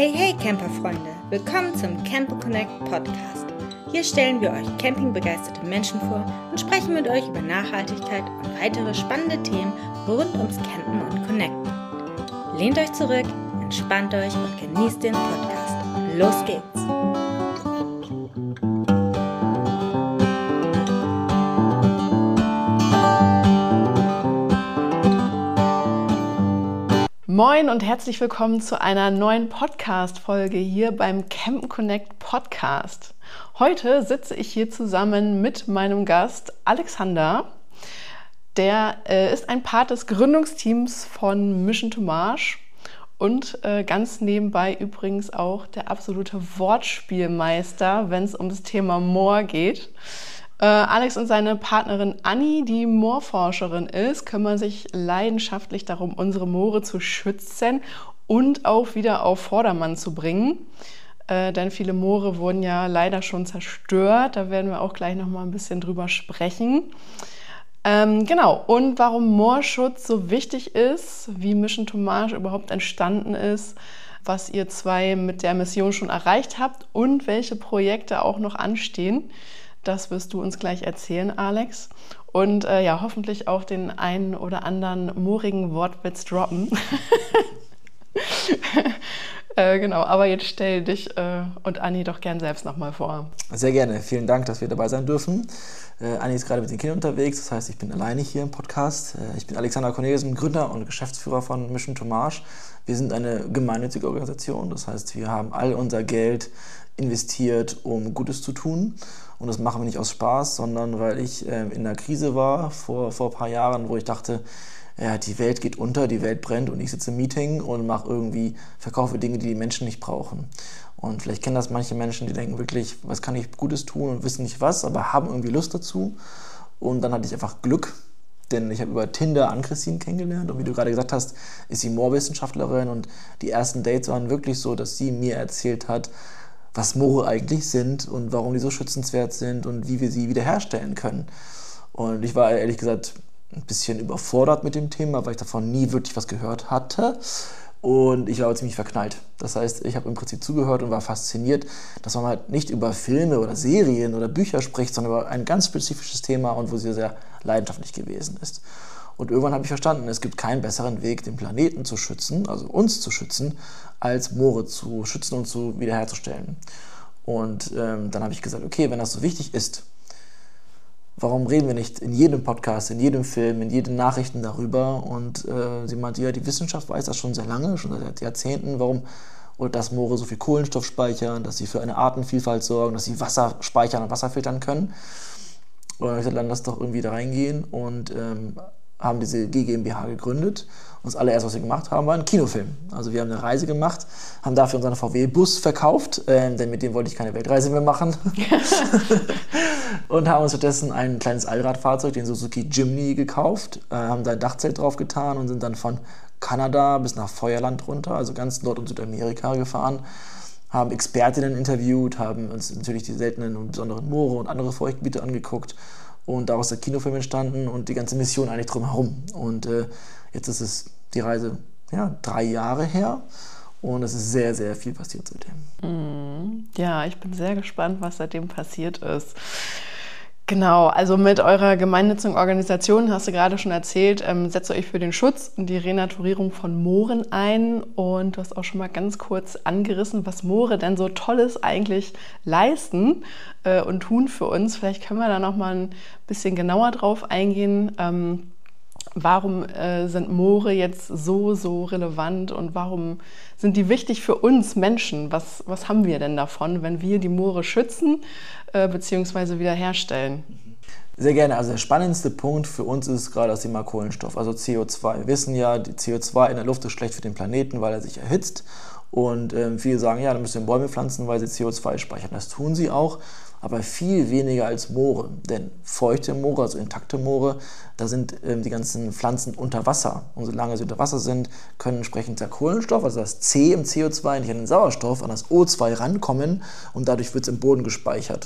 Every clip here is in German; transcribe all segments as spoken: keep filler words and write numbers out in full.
Hey, hey Camperfreunde, willkommen zum Camper Connect Podcast. Hier stellen wir euch campingbegeisterte Menschen vor und sprechen mit euch über Nachhaltigkeit und weitere spannende Themen rund ums Campen und Connecten. Lehnt euch zurück, entspannt euch und genießt den Podcast. Los geht's! Moin und herzlich willkommen zu einer neuen Podcast-Folge hier beim Campen Connect Podcast. Heute sitze ich hier zusammen mit meinem Gast Alexander. Der äh, ist ein Part des Gründungsteams von Mission to Marsh und äh, ganz nebenbei übrigens auch der absolute Wortspielmeister, wenn es um das Thema Moor geht. Äh, Alex und seine Partnerin Anni, die Moorforscherin ist, kümmern sich leidenschaftlich darum, unsere Moore zu schützen und auch wieder auf Vordermann zu bringen. Äh, denn viele Moore wurden ja leider schon zerstört. Da werden wir auch gleich noch mal ein bisschen drüber sprechen. Ähm, genau, und warum Moorschutz so wichtig ist, wie Mission to Marsh überhaupt entstanden ist, was ihr zwei mit der Mission schon erreicht habt und welche Projekte auch noch anstehen. Das wirst du uns gleich erzählen, Alex. Und äh, ja, hoffentlich auch den einen oder anderen moorigen Wortwitz droppen. äh, genau, aber jetzt stell dich äh, und Anni doch gern selbst nochmal vor. Sehr gerne. Vielen Dank, dass wir dabei sein dürfen. Äh, Anni ist gerade mit den Kindern unterwegs, das heißt, ich bin alleine hier im Podcast. Äh, ich bin Alexander Corneliusen, Gründer und Geschäftsführer von Mission to Marsh. Wir sind eine gemeinnützige Organisation, das heißt, wir haben all unser Geld investiert, um Gutes zu tun. Und das machen wir nicht aus Spaß, sondern weil ich äh, in einer Krise war vor, vor ein paar Jahren, wo ich dachte, ja, die Welt geht unter, die Welt brennt und ich sitze im Meeting und mache irgendwie, verkaufe Dinge, die die Menschen nicht brauchen. Und vielleicht kennen das manche Menschen, die denken wirklich, was kann ich Gutes tun und wissen nicht was, aber haben irgendwie Lust dazu. Und dann hatte ich einfach Glück, denn ich habe über Tinder Ann-Christine kennengelernt und wie du gerade gesagt hast, ist sie Moorwissenschaftlerin und die ersten Dates waren wirklich so, dass sie mir erzählt hat, was Moore eigentlich sind und warum die so schützenswert sind und wie wir sie wiederherstellen können. Und ich war ehrlich gesagt ein bisschen überfordert mit dem Thema, weil ich davon nie wirklich was gehört hatte. Und ich war aber ziemlich verknallt. Das heißt, ich habe im Prinzip zugehört und war fasziniert, dass man halt nicht über Filme oder Serien oder Bücher spricht, sondern über ein ganz spezifisches Thema und wo sie sehr leidenschaftlich gewesen ist. Und irgendwann habe ich verstanden, es gibt keinen besseren Weg, den Planeten zu schützen, also uns zu schützen, als Moore zu schützen und zu wiederherzustellen. Und ähm, dann habe ich gesagt, okay, wenn das so wichtig ist, warum reden wir nicht in jedem Podcast, in jedem Film, in jeden Nachrichten darüber? Und äh, sie meinte, ja, die Wissenschaft weiß das schon sehr lange, schon seit Jahrzehnten, warum, oder dass Moore so viel Kohlenstoff speichern, dass sie für eine Artenvielfalt sorgen, dass sie Wasser speichern und Wasser filtern können. Und dann habe ich gesagt, dann lass doch irgendwie da reingehen und ähm, haben diese G GmbH gegründet. Und das allererste, was wir gemacht haben, war ein Kinofilm. Also wir haben eine Reise gemacht, haben dafür unseren V W-Bus verkauft, äh, denn mit dem wollte ich keine Weltreise mehr machen. Und haben uns stattdessen ein kleines Allradfahrzeug, den Suzuki Jimny, gekauft, äh, haben da ein Dachzelt drauf getan und sind dann von Kanada bis nach Feuerland runter, also ganz Nord- und Südamerika gefahren, haben Expertinnen interviewt, haben uns natürlich die seltenen und besonderen Moore und andere Feuchtgebiete angeguckt. Und daraus ist der Kinofilm entstanden und die ganze Mission eigentlich drumherum. Und äh, jetzt ist es die Reise ja, drei Jahre her und es ist sehr, sehr viel passiert seitdem. Ja, ich bin sehr gespannt, was seitdem passiert ist. Genau, also mit eurer gemeinnützigen Organisation, hast du gerade schon erzählt, ähm, setzt ihr euch für den Schutz und die Renaturierung von Mooren ein. Und du hast auch schon mal ganz kurz angerissen, was Moore denn so Tolles eigentlich leisten äh, und tun für uns. Vielleicht können wir da noch mal ein bisschen genauer drauf eingehen. Ähm, warum äh, sind Moore jetzt so, so relevant und warum sind die wichtig für uns Menschen? Was, was haben wir denn davon, wenn wir die Moore schützen äh, bzw. wiederherstellen? Sehr gerne. Also der spannendste Punkt für uns ist gerade das Thema Kohlenstoff, also C O zwei. Wir wissen ja, die C O zwei in der Luft ist schlecht für den Planeten, weil er sich erhitzt. Und ähm, viele sagen, ja, dann müssen wir Bäume pflanzen, weil sie C O zwei speichern. Das tun sie auch, aber viel weniger als Moore. Denn feuchte Moore, also intakte Moore, da sind ähm, die ganzen Pflanzen unter Wasser. Und solange sie unter Wasser sind, können entsprechend der Kohlenstoff, also das C im C O zwei, nicht an den Sauerstoff, an das O zwei rankommen und dadurch wird es im Boden gespeichert.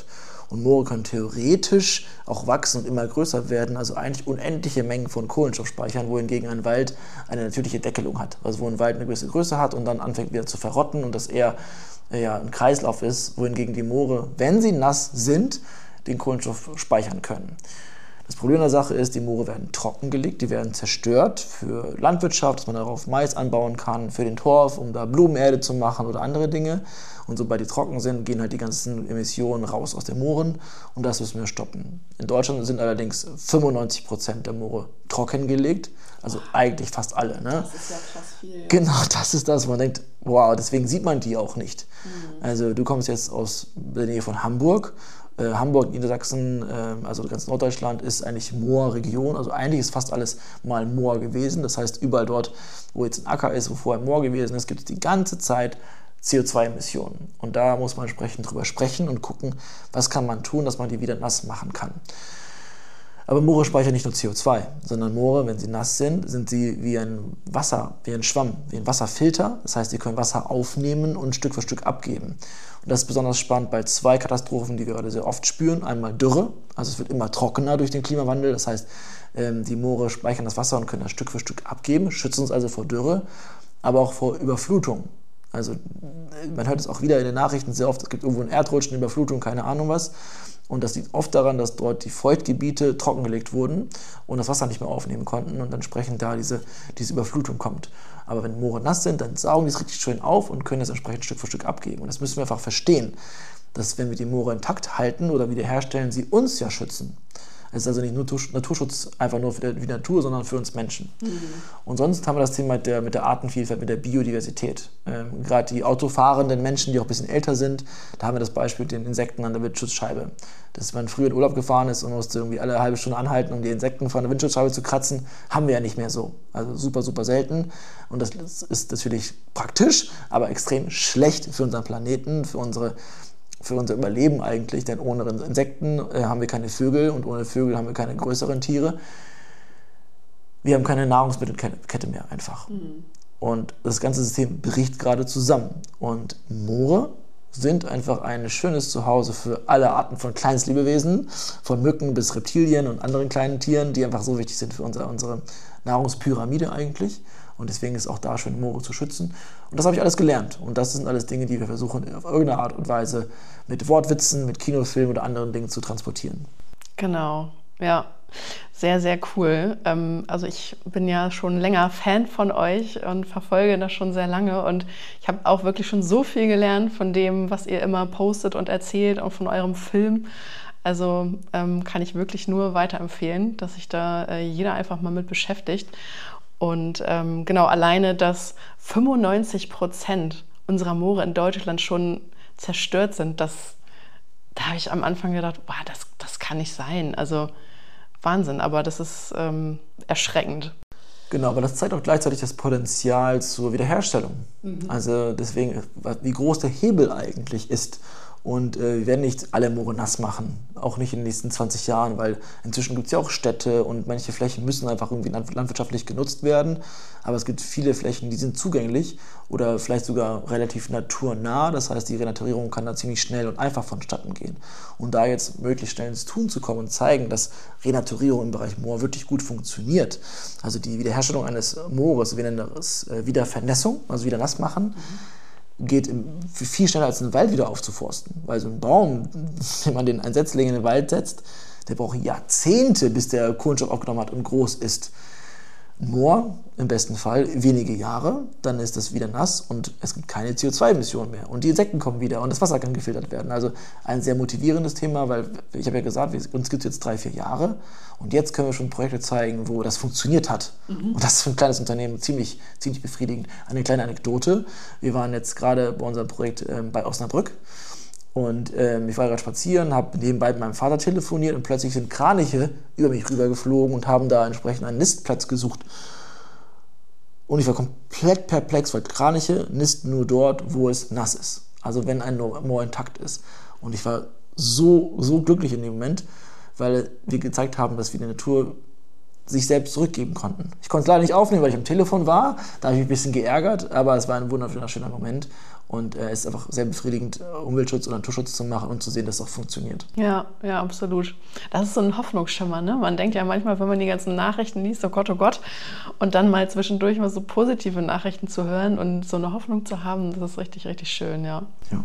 Und Moore können theoretisch auch wachsen und immer größer werden, also eigentlich unendliche Mengen von Kohlenstoff speichern, wohingegen ein Wald eine natürliche Deckelung hat. Also wo ein Wald eine gewisse Größe hat und dann anfängt wieder zu verrotten und das eher ja, ein Kreislauf ist, wohingegen die Moore, wenn sie nass sind, den Kohlenstoff speichern können. Das Problem der Sache ist, die Moore werden trockengelegt, die werden zerstört für Landwirtschaft, dass man darauf Mais anbauen kann, für den Torf, um da Blumenerde zu machen oder andere Dinge. Und sobald die trocken sind, gehen halt die ganzen Emissionen raus aus den Mooren und das müssen wir stoppen. In Deutschland sind allerdings fünfundneunzig Prozent der Moore trockengelegt, also eigentlich fast alle. Ne? Das ist ja krass viel. Genau, das ist das, wo man denkt, wow, deswegen sieht man die auch nicht. Mhm. Also du kommst jetzt aus der Nähe von Hamburg. Äh, Hamburg, Niedersachsen, äh, also ganz Norddeutschland ist eigentlich Moorregion, also eigentlich ist fast alles mal Moor gewesen. Das heißt, überall dort, wo jetzt ein Acker ist, wo vorher Moor gewesen ist, gibt es die ganze Zeit C O zwei Emissionen. Und da muss man entsprechend drüber sprechen und gucken, was kann man tun, dass man die wieder nass machen kann. Aber Moore speichern nicht nur C O zwei, sondern Moore, wenn sie nass sind, sind sie wie ein Wasser, wie ein Schwamm, wie ein Wasserfilter. Das heißt, sie können Wasser aufnehmen und Stück für Stück abgeben. Und das ist besonders spannend bei zwei Katastrophen, die wir gerade sehr oft spüren. Einmal Dürre, also es wird immer trockener durch den Klimawandel. Das heißt, die Moore speichern das Wasser und können das Stück für Stück abgeben, schützen uns also vor Dürre, aber auch vor Überflutung. Also man hört es auch wieder in den Nachrichten sehr oft, es gibt irgendwo ein Erdrutschen, Überflutung, keine Ahnung was. Und das liegt oft daran, dass dort die Feuchtgebiete trockengelegt wurden und das Wasser nicht mehr aufnehmen konnten und entsprechend da diese, diese Überflutung kommt. Aber wenn Moore nass sind, dann saugen die es richtig schön auf und können es entsprechend Stück für Stück abgeben. Und das müssen wir einfach verstehen, dass wenn wir die Moore intakt halten oder wiederherstellen, sie uns ja schützen. Es ist also nicht nur Naturschutz einfach nur für die Natur, sondern für uns Menschen. Mhm. Und sonst haben wir das Thema mit der, mit der Artenvielfalt, mit der Biodiversität. Ähm, gerade die autofahrenden Menschen, die auch ein bisschen älter sind, da haben wir das Beispiel mit den Insekten an der Windschutzscheibe. Dass man früher in Urlaub gefahren ist und musste irgendwie alle halbe Stunde anhalten, um die Insekten von der Windschutzscheibe zu kratzen, haben wir ja nicht mehr so. Also super, super selten. Und das ist natürlich praktisch, aber extrem schlecht für unseren Planeten, für unsere für unser Überleben eigentlich, denn ohne Insekten äh, haben wir keine Vögel und ohne Vögel haben wir keine größeren Tiere. Wir haben keine Nahrungsmittelkette mehr einfach. Mhm. Und das ganze System bricht gerade zusammen. Und Moore sind einfach ein schönes Zuhause für alle Arten von Kleinstlebewesen, von Mücken bis Reptilien und anderen kleinen Tieren, die einfach so wichtig sind für unsere, unsere Nahrungspyramide eigentlich. Und deswegen ist auch da schön, Moore zu schützen. Und das habe ich alles gelernt. Und das sind alles Dinge, die wir versuchen, auf irgendeine Art und Weise mit Wortwitzen, mit Kinofilmen oder anderen Dingen zu transportieren. Genau, ja. Sehr, sehr cool. Also ich bin ja schon länger Fan von euch und verfolge das schon sehr lange. Und ich habe auch wirklich schon so viel gelernt von dem, was ihr immer postet und erzählt und von eurem Film. Also ähm, kann ich wirklich nur weiterempfehlen, dass sich da äh, jeder einfach mal mit beschäftigt. Und ähm, genau, alleine, dass fünfundneunzig Prozent unserer Moore in Deutschland schon zerstört sind, das, da habe ich am Anfang gedacht, boah, das, das kann nicht sein. Also Wahnsinn, aber das ist ähm, erschreckend. Genau, aber das zeigt auch gleichzeitig das Potenzial zur Wiederherstellung. Mhm. Also deswegen, wie groß der Hebel eigentlich ist. Und äh, wir werden nicht alle Moore nass machen, auch nicht in den nächsten zwanzig Jahren, weil inzwischen gibt es ja auch Städte und manche Flächen müssen einfach irgendwie landwirtschaftlich genutzt werden. Aber es gibt viele Flächen, die sind zugänglich oder vielleicht sogar relativ naturnah. Das heißt, die Renaturierung kann da ziemlich schnell und einfach vonstatten gehen. Und da jetzt möglichst schnell ins Tun zu kommen und zeigen, dass Renaturierung im Bereich Moor wirklich gut funktioniert. Also die Wiederherstellung eines Moores, wir nennen das äh, Wiedervernässung, also wieder nass machen. Mhm. geht viel schneller als einen Wald wieder aufzuforsten. Weil so ein Baum, wenn man den ein Setzling in den Wald setzt, der braucht Jahrzehnte, bis der Kohlenstoff aufgenommen hat und groß ist. Moor, im besten Fall, wenige Jahre, dann ist das wieder nass und es gibt keine C O zwei Emissionen mehr. Und die Insekten kommen wieder und das Wasser kann gefiltert werden. Also ein sehr motivierendes Thema, weil ich habe ja gesagt, uns gibt es jetzt drei, vier Jahre und jetzt können wir schon Projekte zeigen, wo das funktioniert hat. Mhm. Und das ist für ein kleines Unternehmen ziemlich, ziemlich befriedigend. Eine kleine Anekdote. Wir waren jetzt gerade bei unserem Projekt ähm, bei Osnabrück. Und ähm, ich war gerade spazieren, habe nebenbei mit meinem Vater telefoniert und plötzlich sind Kraniche über mich rübergeflogen und haben da entsprechend einen Nistplatz gesucht. Und ich war komplett perplex, weil Kraniche nisten nur dort, wo es nass ist. Also wenn ein Moor intakt ist. Und ich war so, so glücklich in dem Moment, weil wir gezeigt haben, dass wir die Natur sich selbst zurückgeben konnten. Ich konnte es leider nicht aufnehmen, weil ich am Telefon war. Da habe ich mich ein bisschen geärgert, aber es war ein wunderschöner Moment. Und äh, es ist einfach sehr befriedigend, Umweltschutz und Naturschutz zu machen und zu sehen, dass es auch funktioniert. Ja, ja, absolut. Das ist so ein Hoffnungsschimmer, ne? Man denkt ja manchmal, wenn man die ganzen Nachrichten liest, oh Gott, oh Gott, und dann mal zwischendurch mal so positive Nachrichten zu hören und so eine Hoffnung zu haben, das ist richtig, richtig schön, ja. Ja.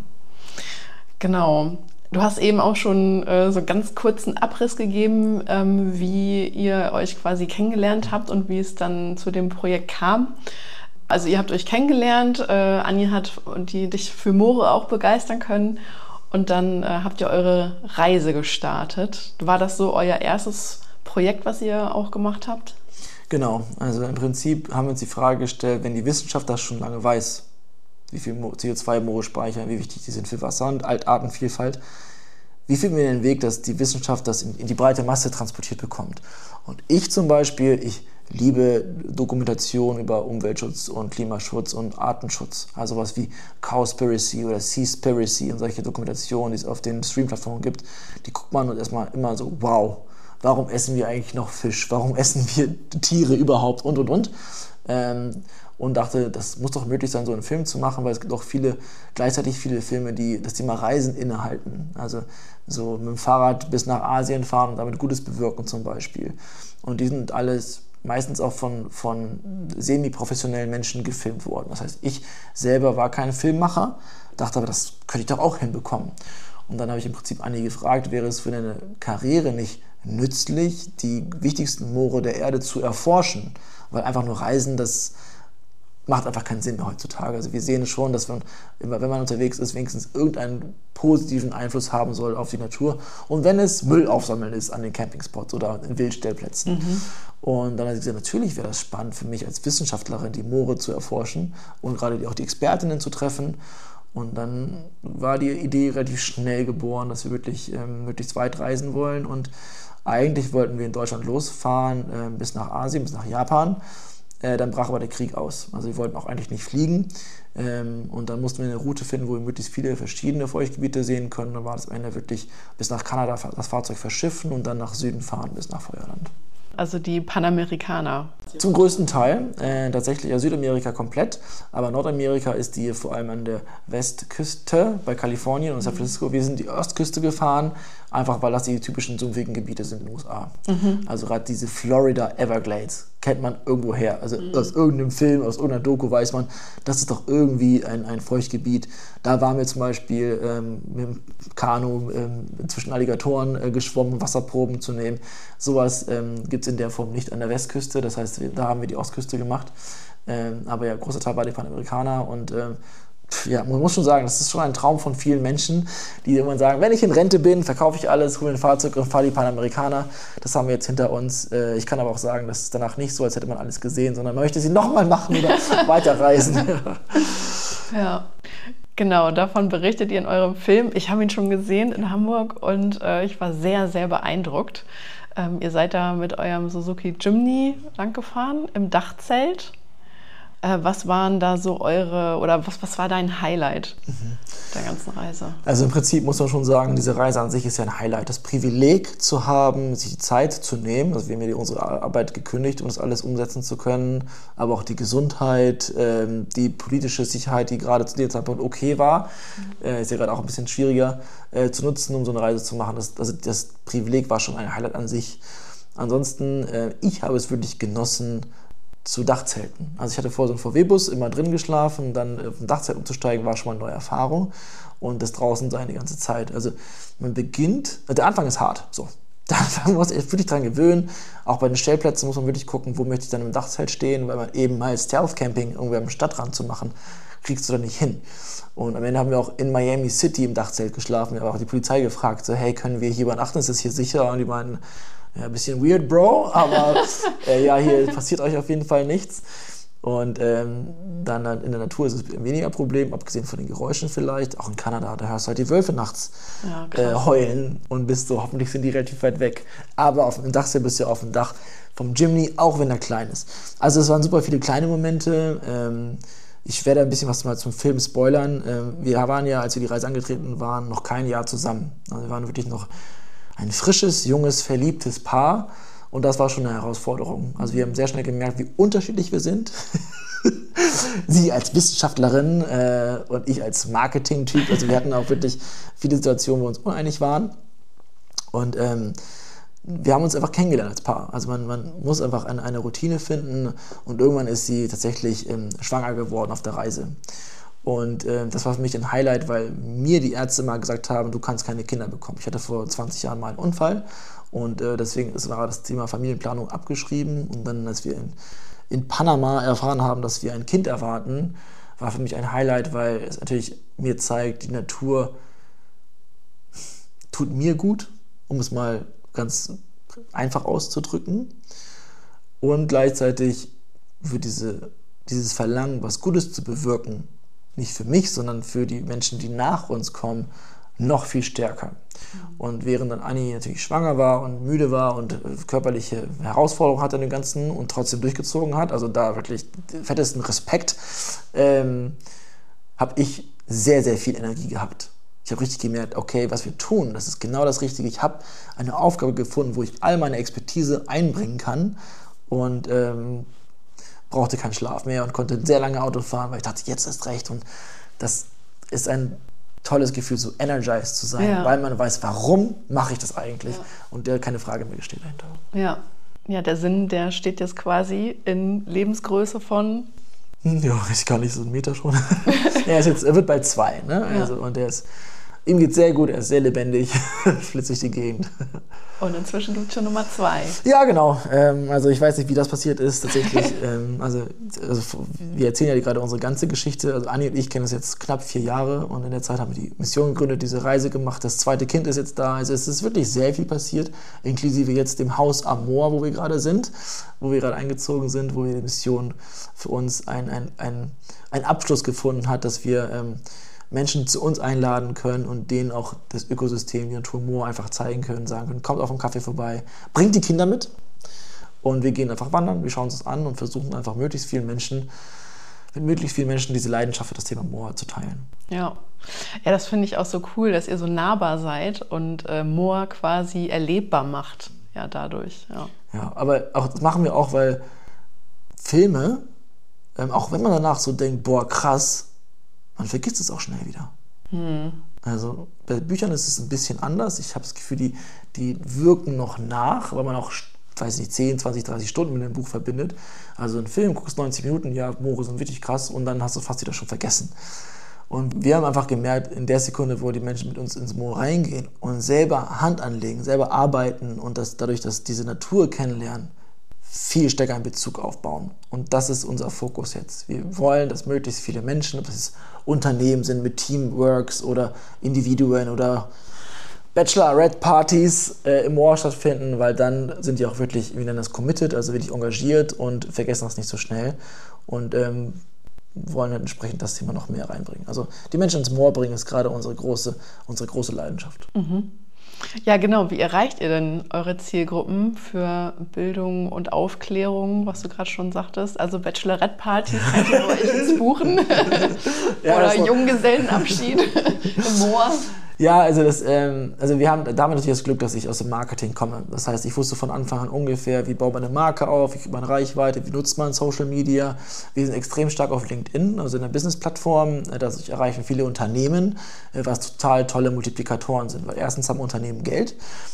Genau. Du hast eben auch schon äh, so ganz kurzen Abriss gegeben, ähm, wie ihr euch quasi kennengelernt habt und wie es dann zu dem Projekt kam. Also ihr habt euch kennengelernt, äh, Anja hat die dich für Moore auch begeistern können und dann äh, habt ihr eure Reise gestartet. War das so euer erstes Projekt, was ihr auch gemacht habt? Genau, also im Prinzip haben wir uns die Frage gestellt, wenn die Wissenschaft das schon lange weiß, wie viel C O zwei Moore speichern, wie wichtig die sind für Wasser und Artenvielfalt, wie finden wir den Weg, dass die Wissenschaft das in, in die breite Masse transportiert bekommt? Und ich zum Beispiel, ich liebe Dokumentation über Umweltschutz und Klimaschutz und Artenschutz. Also was wie Cowspiracy oder Seaspiracy und solche Dokumentationen, die es auf den Stream-Plattformen gibt, die guckt man und erstmal immer so, wow, warum essen wir eigentlich noch Fisch? Warum essen wir Tiere überhaupt? Und, und, und. Ähm, und dachte, das muss doch möglich sein, so einen Film zu machen, weil es gibt auch viele, gleichzeitig viele Filme, die das Thema Reisen innehalten. Also so mit dem Fahrrad bis nach Asien fahren und damit Gutes bewirken zum Beispiel. Und die sind alles meistens auch von, von semi-professionellen Menschen gefilmt worden. Das heißt, ich selber war kein Filmmacher, dachte aber, das könnte ich doch auch hinbekommen. Und dann habe ich im Prinzip Anni gefragt, wäre es für eine Karriere nicht nützlich, die wichtigsten Moore der Erde zu erforschen? Weil einfach nur Reisen, das macht einfach keinen Sinn mehr heutzutage. Also wir sehen schon, dass man, wenn man unterwegs ist, wenigstens irgendeinen positiven Einfluss haben soll auf die Natur. Und wenn es Müll aufsammeln ist an den Campingspots oder in Wildstellplätzen. Mhm. Und dann hat sie gesagt, natürlich wäre das spannend für mich als Wissenschaftlerin, die Moore zu erforschen und gerade auch die Expertinnen zu treffen. Und dann war die Idee relativ schnell geboren, dass wir wirklich ähm, möglichst weit reisen wollen. Und eigentlich wollten wir in Deutschland losfahren äh, bis nach Asien, bis nach Japan. Äh, dann brach aber der Krieg aus. Also wir wollten auch eigentlich nicht fliegen. Ähm, und dann mussten wir eine Route finden, wo wir möglichst viele verschiedene Feuchtgebiete sehen können. Dann war das am Ende wirklich bis nach Kanada das Fahrzeug verschiffen und dann nach Süden fahren bis nach Feuerland. Also die Panamerikaner? Zum größten Teil, äh, tatsächlich ja Südamerika komplett, aber Nordamerika ist die vor allem an der Westküste bei Kalifornien und San Francisco. Wir sind die Ostküste gefahren, einfach weil das die typischen sumpfigen Gebiete sind in den U S A. Mhm. Also gerade diese Florida Everglades kennt man irgendwo her. Also mhm. aus irgendeinem Film, aus irgendeiner Doku weiß man, das ist doch irgendwie ein, ein Feuchtgebiet. Da waren wir zum Beispiel ähm, mit dem Kanu ähm, zwischen Alligatoren äh, geschwommen, um Wasserproben zu nehmen. Sowas ähm, gibt es in der Form nicht an der Westküste. Das heißt, da haben wir die Ostküste gemacht. Ähm, aber ja, großer Teil war die Panamerikaner und ähm, ja, man muss schon sagen, das ist schon ein Traum von vielen Menschen, die irgendwann sagen, wenn ich in Rente bin, verkaufe ich alles, hole ein Fahrzeug und fahre die Panamerikaner. Das haben wir jetzt hinter uns. Ich kann aber auch sagen, das ist danach nicht so, als hätte man alles gesehen, sondern man möchte sie nochmal machen oder weiterreisen. Ja, genau, davon berichtet ihr in eurem Film. Ich habe ihn schon gesehen in Hamburg und äh, ich war sehr, sehr beeindruckt. Ähm, ihr seid da mit eurem Suzuki Jimny langgefahren im Dachzelt. Was waren da so eure, oder was, was war dein Highlight mhm. der ganzen Reise? Also im Prinzip muss man schon sagen, diese Reise an sich ist ja ein Highlight. Das Privileg zu haben, sich die Zeit zu nehmen, also wir haben ja unsere Arbeit gekündigt, um das alles umsetzen zu können, aber auch die Gesundheit, ähm, die politische Sicherheit, die gerade zu dem Zeitpunkt okay war, mhm. äh, ist ja gerade auch ein bisschen schwieriger äh, zu nutzen, um so eine Reise zu machen. Das, also das Privileg war schon ein Highlight an sich. Ansonsten, äh, ich habe es wirklich genossen, zu Dachzelten. Also ich hatte vorher so einen V W-Bus immer drin geschlafen, dann auf ein Dachzelt umzusteigen, war schon mal eine neue Erfahrung und das draußen sein die ganze Zeit. Also man beginnt, der Anfang ist hart, so. Da muss man sich wirklich dran gewöhnen. Auch bei den Stellplätzen muss man wirklich gucken, wo möchte ich dann im Dachzelt stehen, weil man eben mal Stealth-Camping irgendwie am Stadtrand zu machen, kriegst du da nicht hin. Und am Ende haben wir auch in Miami City im Dachzelt geschlafen. Wir haben auch die Polizei gefragt, so, hey, können wir hier übernachten, ist das hier sicher? Und die meinten, ja, ein bisschen weird, Bro, aber äh, ja, hier passiert euch auf jeden Fall nichts. Und ähm, dann in der Natur ist es weniger Problem, abgesehen von den Geräuschen vielleicht. Auch in Kanada, da hörst du halt die Wölfe nachts ja, äh, heulen und bist so, hoffentlich sind die relativ weit weg. Aber auf dem Dachzelt bist du ja auf dem Dach vom Jimny, auch wenn er klein ist. Also es waren super viele kleine Momente. Ähm, ich werde ein bisschen was mal zum Film spoilern. Ähm, wir waren ja, als wir die Reise angetreten waren, noch kein Jahr zusammen. Also wir waren wirklich noch ein frisches, junges, verliebtes Paar Und das war schon eine Herausforderung. Also wir haben sehr schnell gemerkt, wie unterschiedlich wir sind. Sie als Wissenschaftlerin äh, und ich als Marketing-Typ. Also wir hatten auch wirklich viele Situationen, wo wir uns uneinig waren. Und ähm, wir haben uns einfach kennengelernt als Paar. Also man, man muss einfach eine, eine Routine finden und irgendwann ist sie tatsächlich ähm, schwanger geworden auf der Reise. Und äh, das war für mich ein Highlight, weil mir die Ärzte mal gesagt haben, du kannst keine Kinder bekommen. Ich hatte vor zwanzig Jahren mal einen Unfall und äh, deswegen ist, war das Thema Familienplanung abgeschrieben. Und dann, als wir in, in Panama erfahren haben, dass wir ein Kind erwarten, war für mich ein Highlight, weil es natürlich mir zeigt, die Natur tut mir gut, um es mal ganz einfach auszudrücken. Und gleichzeitig wird diese, dieses Verlangen, was Gutes zu bewirken, nicht für mich, sondern für die Menschen, die nach uns kommen, noch viel stärker. Und während dann Anni natürlich schwanger war und müde war und körperliche Herausforderungen hatte in dem Ganzen und trotzdem durchgezogen hat, also da wirklich fettesten Respekt, ähm, habe ich sehr, sehr viel Energie gehabt. Ich habe richtig gemerkt, okay, was wir tun, das ist genau das Richtige. Ich habe eine Aufgabe gefunden, wo ich all meine Expertise einbringen kann und ähm, brauchte keinen Schlaf mehr und konnte sehr lange Auto fahren, weil ich dachte, jetzt ist recht. Und das ist ein tolles Gefühl, so energized zu sein, ja. weil man weiß, warum mache ich das eigentlich? Ja. Und der keine Frage mehr steht dahinter. Ja. Ja, der Sinn, der steht jetzt quasi in Lebensgröße von... Ja, ist gar nicht so ein Meter schon. er, ist jetzt, er wird bald zwei, ne? Ja. Also, und er ist, ihm geht sehr gut, er ist sehr lebendig, flitzt durch die Gegend. Und inzwischen gibt es schon Nummer zwei. Ja, genau. Ähm, also ich weiß nicht, wie das passiert ist tatsächlich. ähm, also, also wir erzählen ja gerade unsere ganze Geschichte. Also Anni und ich kennen das jetzt knapp vier Jahre und in der Zeit haben wir die Mission gegründet, diese Reise gemacht. Das zweite Kind ist jetzt da. Also es ist wirklich sehr viel passiert, inklusive jetzt dem Haus am Moor, wo wir gerade sind, wo wir gerade eingezogen sind, wo wir die Mission für uns einen ein, ein, ein Abschluss gefunden hat, dass wir ähm, Menschen zu uns einladen können und denen auch das Ökosystem, die Natur Moor einfach zeigen können, sagen können, kommt auf einen Kaffee vorbei, bringt die Kinder mit und wir gehen einfach wandern, wir schauen uns das an und versuchen einfach möglichst vielen Menschen, mit möglichst vielen Menschen diese Leidenschaft für das Thema Moor zu teilen. Ja, ja, das finde ich auch so cool, dass ihr so nahbar seid und äh, Moor quasi erlebbar macht, ja, dadurch. Ja, ja, aber auch, das machen wir auch, weil Filme, ähm, auch wenn man danach so denkt, boah, krass, man vergisst es auch schnell wieder. Hm. Also bei Büchern ist es ein bisschen anders. Ich habe das Gefühl, die, die wirken noch nach, weil man auch, weiß nicht, zehn, zwanzig, dreißig Stunden mit dem Buch verbindet. Also ein Film, guckst neunzig Minuten, ja, Moore sind wirklich krass und dann hast du fast wieder schon vergessen. Und wir haben einfach gemerkt, in der Sekunde, wo die Menschen mit uns ins Moor reingehen und selber Hand anlegen, selber arbeiten und das, dadurch, dass diese Natur kennenlernen, viel stärker einen Bezug aufbauen. Und das ist unser Fokus jetzt. Wir wollen, dass möglichst viele Menschen, ob es Unternehmen sind mit Teamworks oder Individuen oder Bachelorette-Partys äh, im Moor stattfinden, weil dann sind die auch wirklich, wir nennen das committed, also wirklich engagiert und vergessen das nicht so schnell. Und ähm, wollen halt entsprechend das Thema noch mehr reinbringen. Also die Menschen ins Moor bringen ist gerade unsere große, unsere große Leidenschaft. Mhm. Ja, genau. Wie erreicht ihr denn eure Zielgruppen für Bildung und Aufklärung, was du gerade schon sagtest? Also Bachelorette-Partys könnt ihr bei euch ins buchen ja, oder Junggesellenabschied im Moor? Ja, also, das, ähm, also wir haben damit natürlich das Glück, dass ich aus dem Marketing komme. Das heißt, ich wusste von Anfang an ungefähr, wie baut man eine Marke auf, wie kriegt man Reichweite, wie nutzt man Social Media. Wir sind extrem stark auf LinkedIn, also in der Business-Plattform. Dadurch erreichen viele Unternehmen, was total tolle Multiplikatoren sind. Weil erstens haben Unternehmen Geld,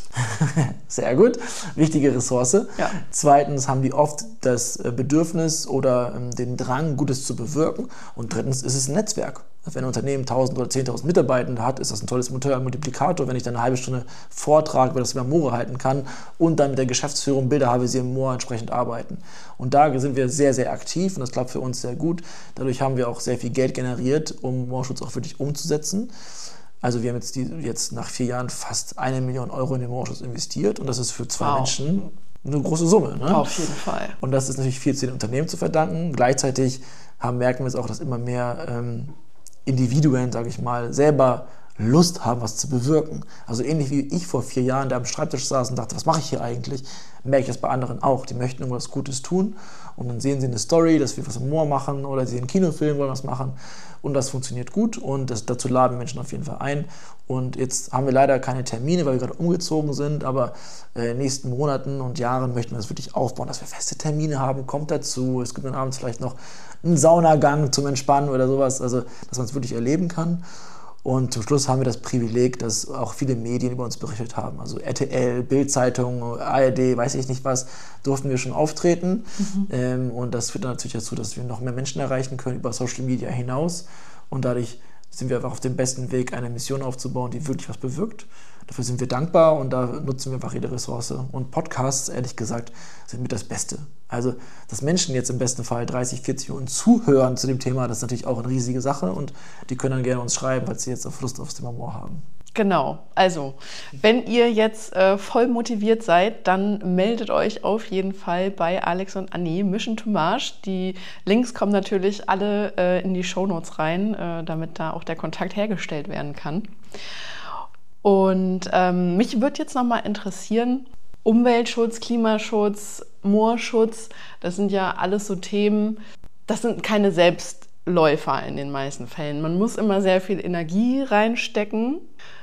sehr gut, wichtige Ressource. Ja. Zweitens haben die oft das Bedürfnis oder den Drang, Gutes zu bewirken. Und drittens ist es ein Netzwerk. Wenn ein Unternehmen tausend oder zehntausend Mitarbeitende hat, ist das ein tolles Multiplikator, wenn ich dann eine halbe Stunde Vortrag über das Thema Moore halten kann und dann mit der Geschäftsführung Bilder habe, wie sie im Moor entsprechend arbeiten. Und da sind wir sehr, sehr aktiv und das klappt für uns sehr gut. Dadurch haben wir auch sehr viel Geld generiert, um Moorschutz auch wirklich umzusetzen. Also wir haben jetzt, die, jetzt nach vier Jahren fast eine Million Euro in den Moorschutz investiert und das ist für zwei wow. Menschen eine große Summe. Ne? Auf jeden Fall. Und das ist natürlich viel zu den Unternehmen zu verdanken. Gleichzeitig haben, merken wir es auch, dass immer mehr ähm, Individuen, sage ich mal, selber Lust haben, was zu bewirken. Also ähnlich wie ich vor vier Jahren, der am Schreibtisch saß und dachte, was mache ich hier eigentlich? merke ich das bei anderen auch. Die möchten irgendwas Gutes tun und dann sehen sie eine Story, dass wir was im Moor machen oder sie sehen einen Kinofilm, wollen was machen und das funktioniert gut und das, dazu laden wir Menschen auf jeden Fall ein. Und jetzt haben wir leider keine Termine, weil wir gerade umgezogen sind, aber in den nächsten Monaten und Jahren möchten wir das wirklich aufbauen, dass wir feste Termine haben, kommt dazu. Es gibt dann abends vielleicht noch einen Saunagang zum Entspannen oder sowas, also dass man es wirklich erleben kann. Und zum Schluss haben wir das Privileg, dass auch viele Medien über uns berichtet haben. Also R T L, Bild-Zeitung, A R D, weiß ich nicht was, durften wir schon auftreten. Mhm. Ähm, und das führt dann natürlich dazu, dass wir noch mehr Menschen erreichen können über Social Media hinaus. Und dadurch sind wir einfach auf dem besten Weg, eine Mission aufzubauen, die wirklich was bewirkt. Dafür sind wir dankbar und da nutzen wir einfach jede Ressource. Und Podcasts, ehrlich gesagt, sind mit das Beste. Also, dass Menschen jetzt im besten Fall dreißig, vierzig Minuten zuhören zu dem Thema, das ist natürlich auch eine riesige Sache und die können dann gerne uns schreiben, weil sie jetzt auf Lust aufs Thema Moor haben. Genau, also wenn ihr jetzt äh, voll motiviert seid, dann meldet euch auf jeden Fall bei Alex und Anni, Mission to Marsh. Die Links kommen natürlich alle äh, in die Shownotes rein, äh, damit da auch der Kontakt hergestellt werden kann. Und ähm, mich würde jetzt nochmal interessieren, Umweltschutz, Klimaschutz, Moorschutz, das sind ja alles so Themen, das sind keine Selbstläufer in den meisten Fällen. Man muss immer sehr viel Energie reinstecken.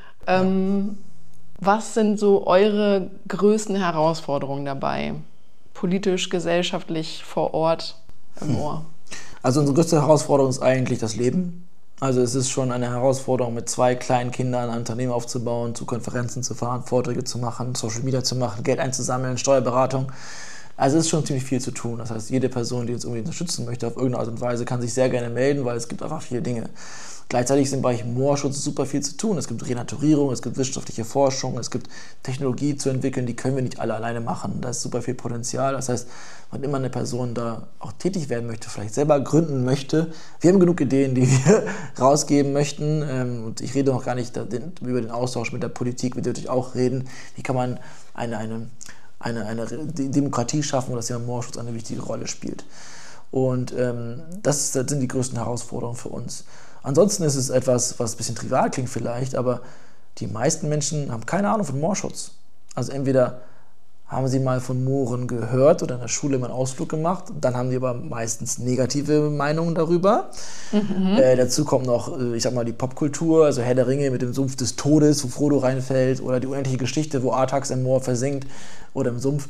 Ähm, was sind so eure größten Herausforderungen dabei? Politisch, gesellschaftlich, vor Ort, im Moor? Also unsere größte Herausforderung ist eigentlich das Leben. Also es ist schon eine Herausforderung, mit zwei kleinen Kindern ein Unternehmen aufzubauen, zu Konferenzen zu fahren, Vorträge zu machen, Social Media zu machen, Geld einzusammeln, Steuerberatung. Also es ist schon ziemlich viel zu tun. Das heißt, jede Person, die uns irgendwie unterstützen möchte auf irgendeine Art und Weise, kann sich sehr gerne melden, weil es gibt einfach viele Dinge. Gleichzeitig ist im Bereich Moorschutz super viel zu tun. Es gibt Renaturierung, es gibt wissenschaftliche Forschung, es gibt Technologie zu entwickeln, die können wir nicht alle alleine machen. Da ist super viel Potenzial. Das heißt, wenn immer eine Person da auch tätig werden möchte, vielleicht selber gründen möchte, wir haben genug Ideen, die wir rausgeben möchten. Und ich rede noch gar nicht über den Austausch mit der Politik, mit der natürlich auch reden. Wie kann man eine, eine, eine, eine Demokratie schaffen, wo das Thema Moorschutz eine wichtige Rolle spielt. Und ähm, das sind die größten Herausforderungen für uns. Ansonsten ist es etwas, was ein bisschen trivial klingt vielleicht, aber die meisten Menschen haben keine Ahnung von Moorschutz. Also entweder haben sie mal von Mooren gehört oder in der Schule mal einen Ausflug gemacht, dann haben die aber meistens negative Meinungen darüber. Mhm. Äh, dazu kommt noch, ich sag mal, die Popkultur, also Herr der Ringe mit dem Sumpf des Todes, wo Frodo reinfällt, oder die unendliche Geschichte, wo Artax im Moor versinkt oder im Sumpf.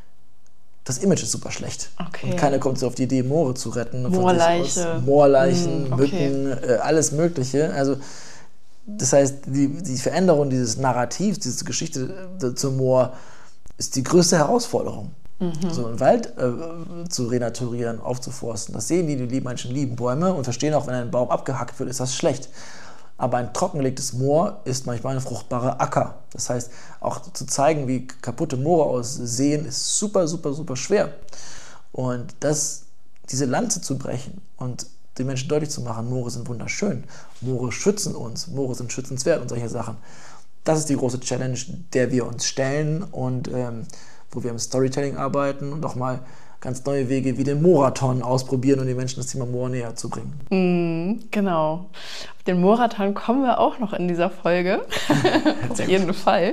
Das Image ist super schlecht. Okay. Und keiner kommt so auf die Idee, Moore zu retten. Moorleiche. Moorleichen, mm, okay. Mücken, äh, alles Mögliche. Also, das heißt, die, die Veränderung dieses Narrativs, diese Geschichte äh, zum Moor ist die größte Herausforderung. Mhm. So einen Wald äh, zu renaturieren, aufzuforsten. Das sehen die, die Menschen lieben Bäume und verstehen auch, wenn ein Baum abgehackt wird, ist das schlecht. Aber ein trockengelegtes Moor ist manchmal ein fruchtbarer Acker. Das heißt, auch zu zeigen, wie kaputte Moore aussehen, ist super, super, super schwer. Und das, diese Lanze zu brechen und den Menschen deutlich zu machen, Moore sind wunderschön, Moore schützen uns, Moore sind schützenswert und solche Sachen. Das ist die große Challenge, der wir uns stellen und ähm, wo wir im Storytelling arbeiten und auch mal ganz neue Wege wie den Moorathon ausprobieren und den Menschen das Thema Moor näher zu bringen. Mm, genau. Auf den Moorathon kommen wir auch noch in dieser Folge. Auf jeden Fall.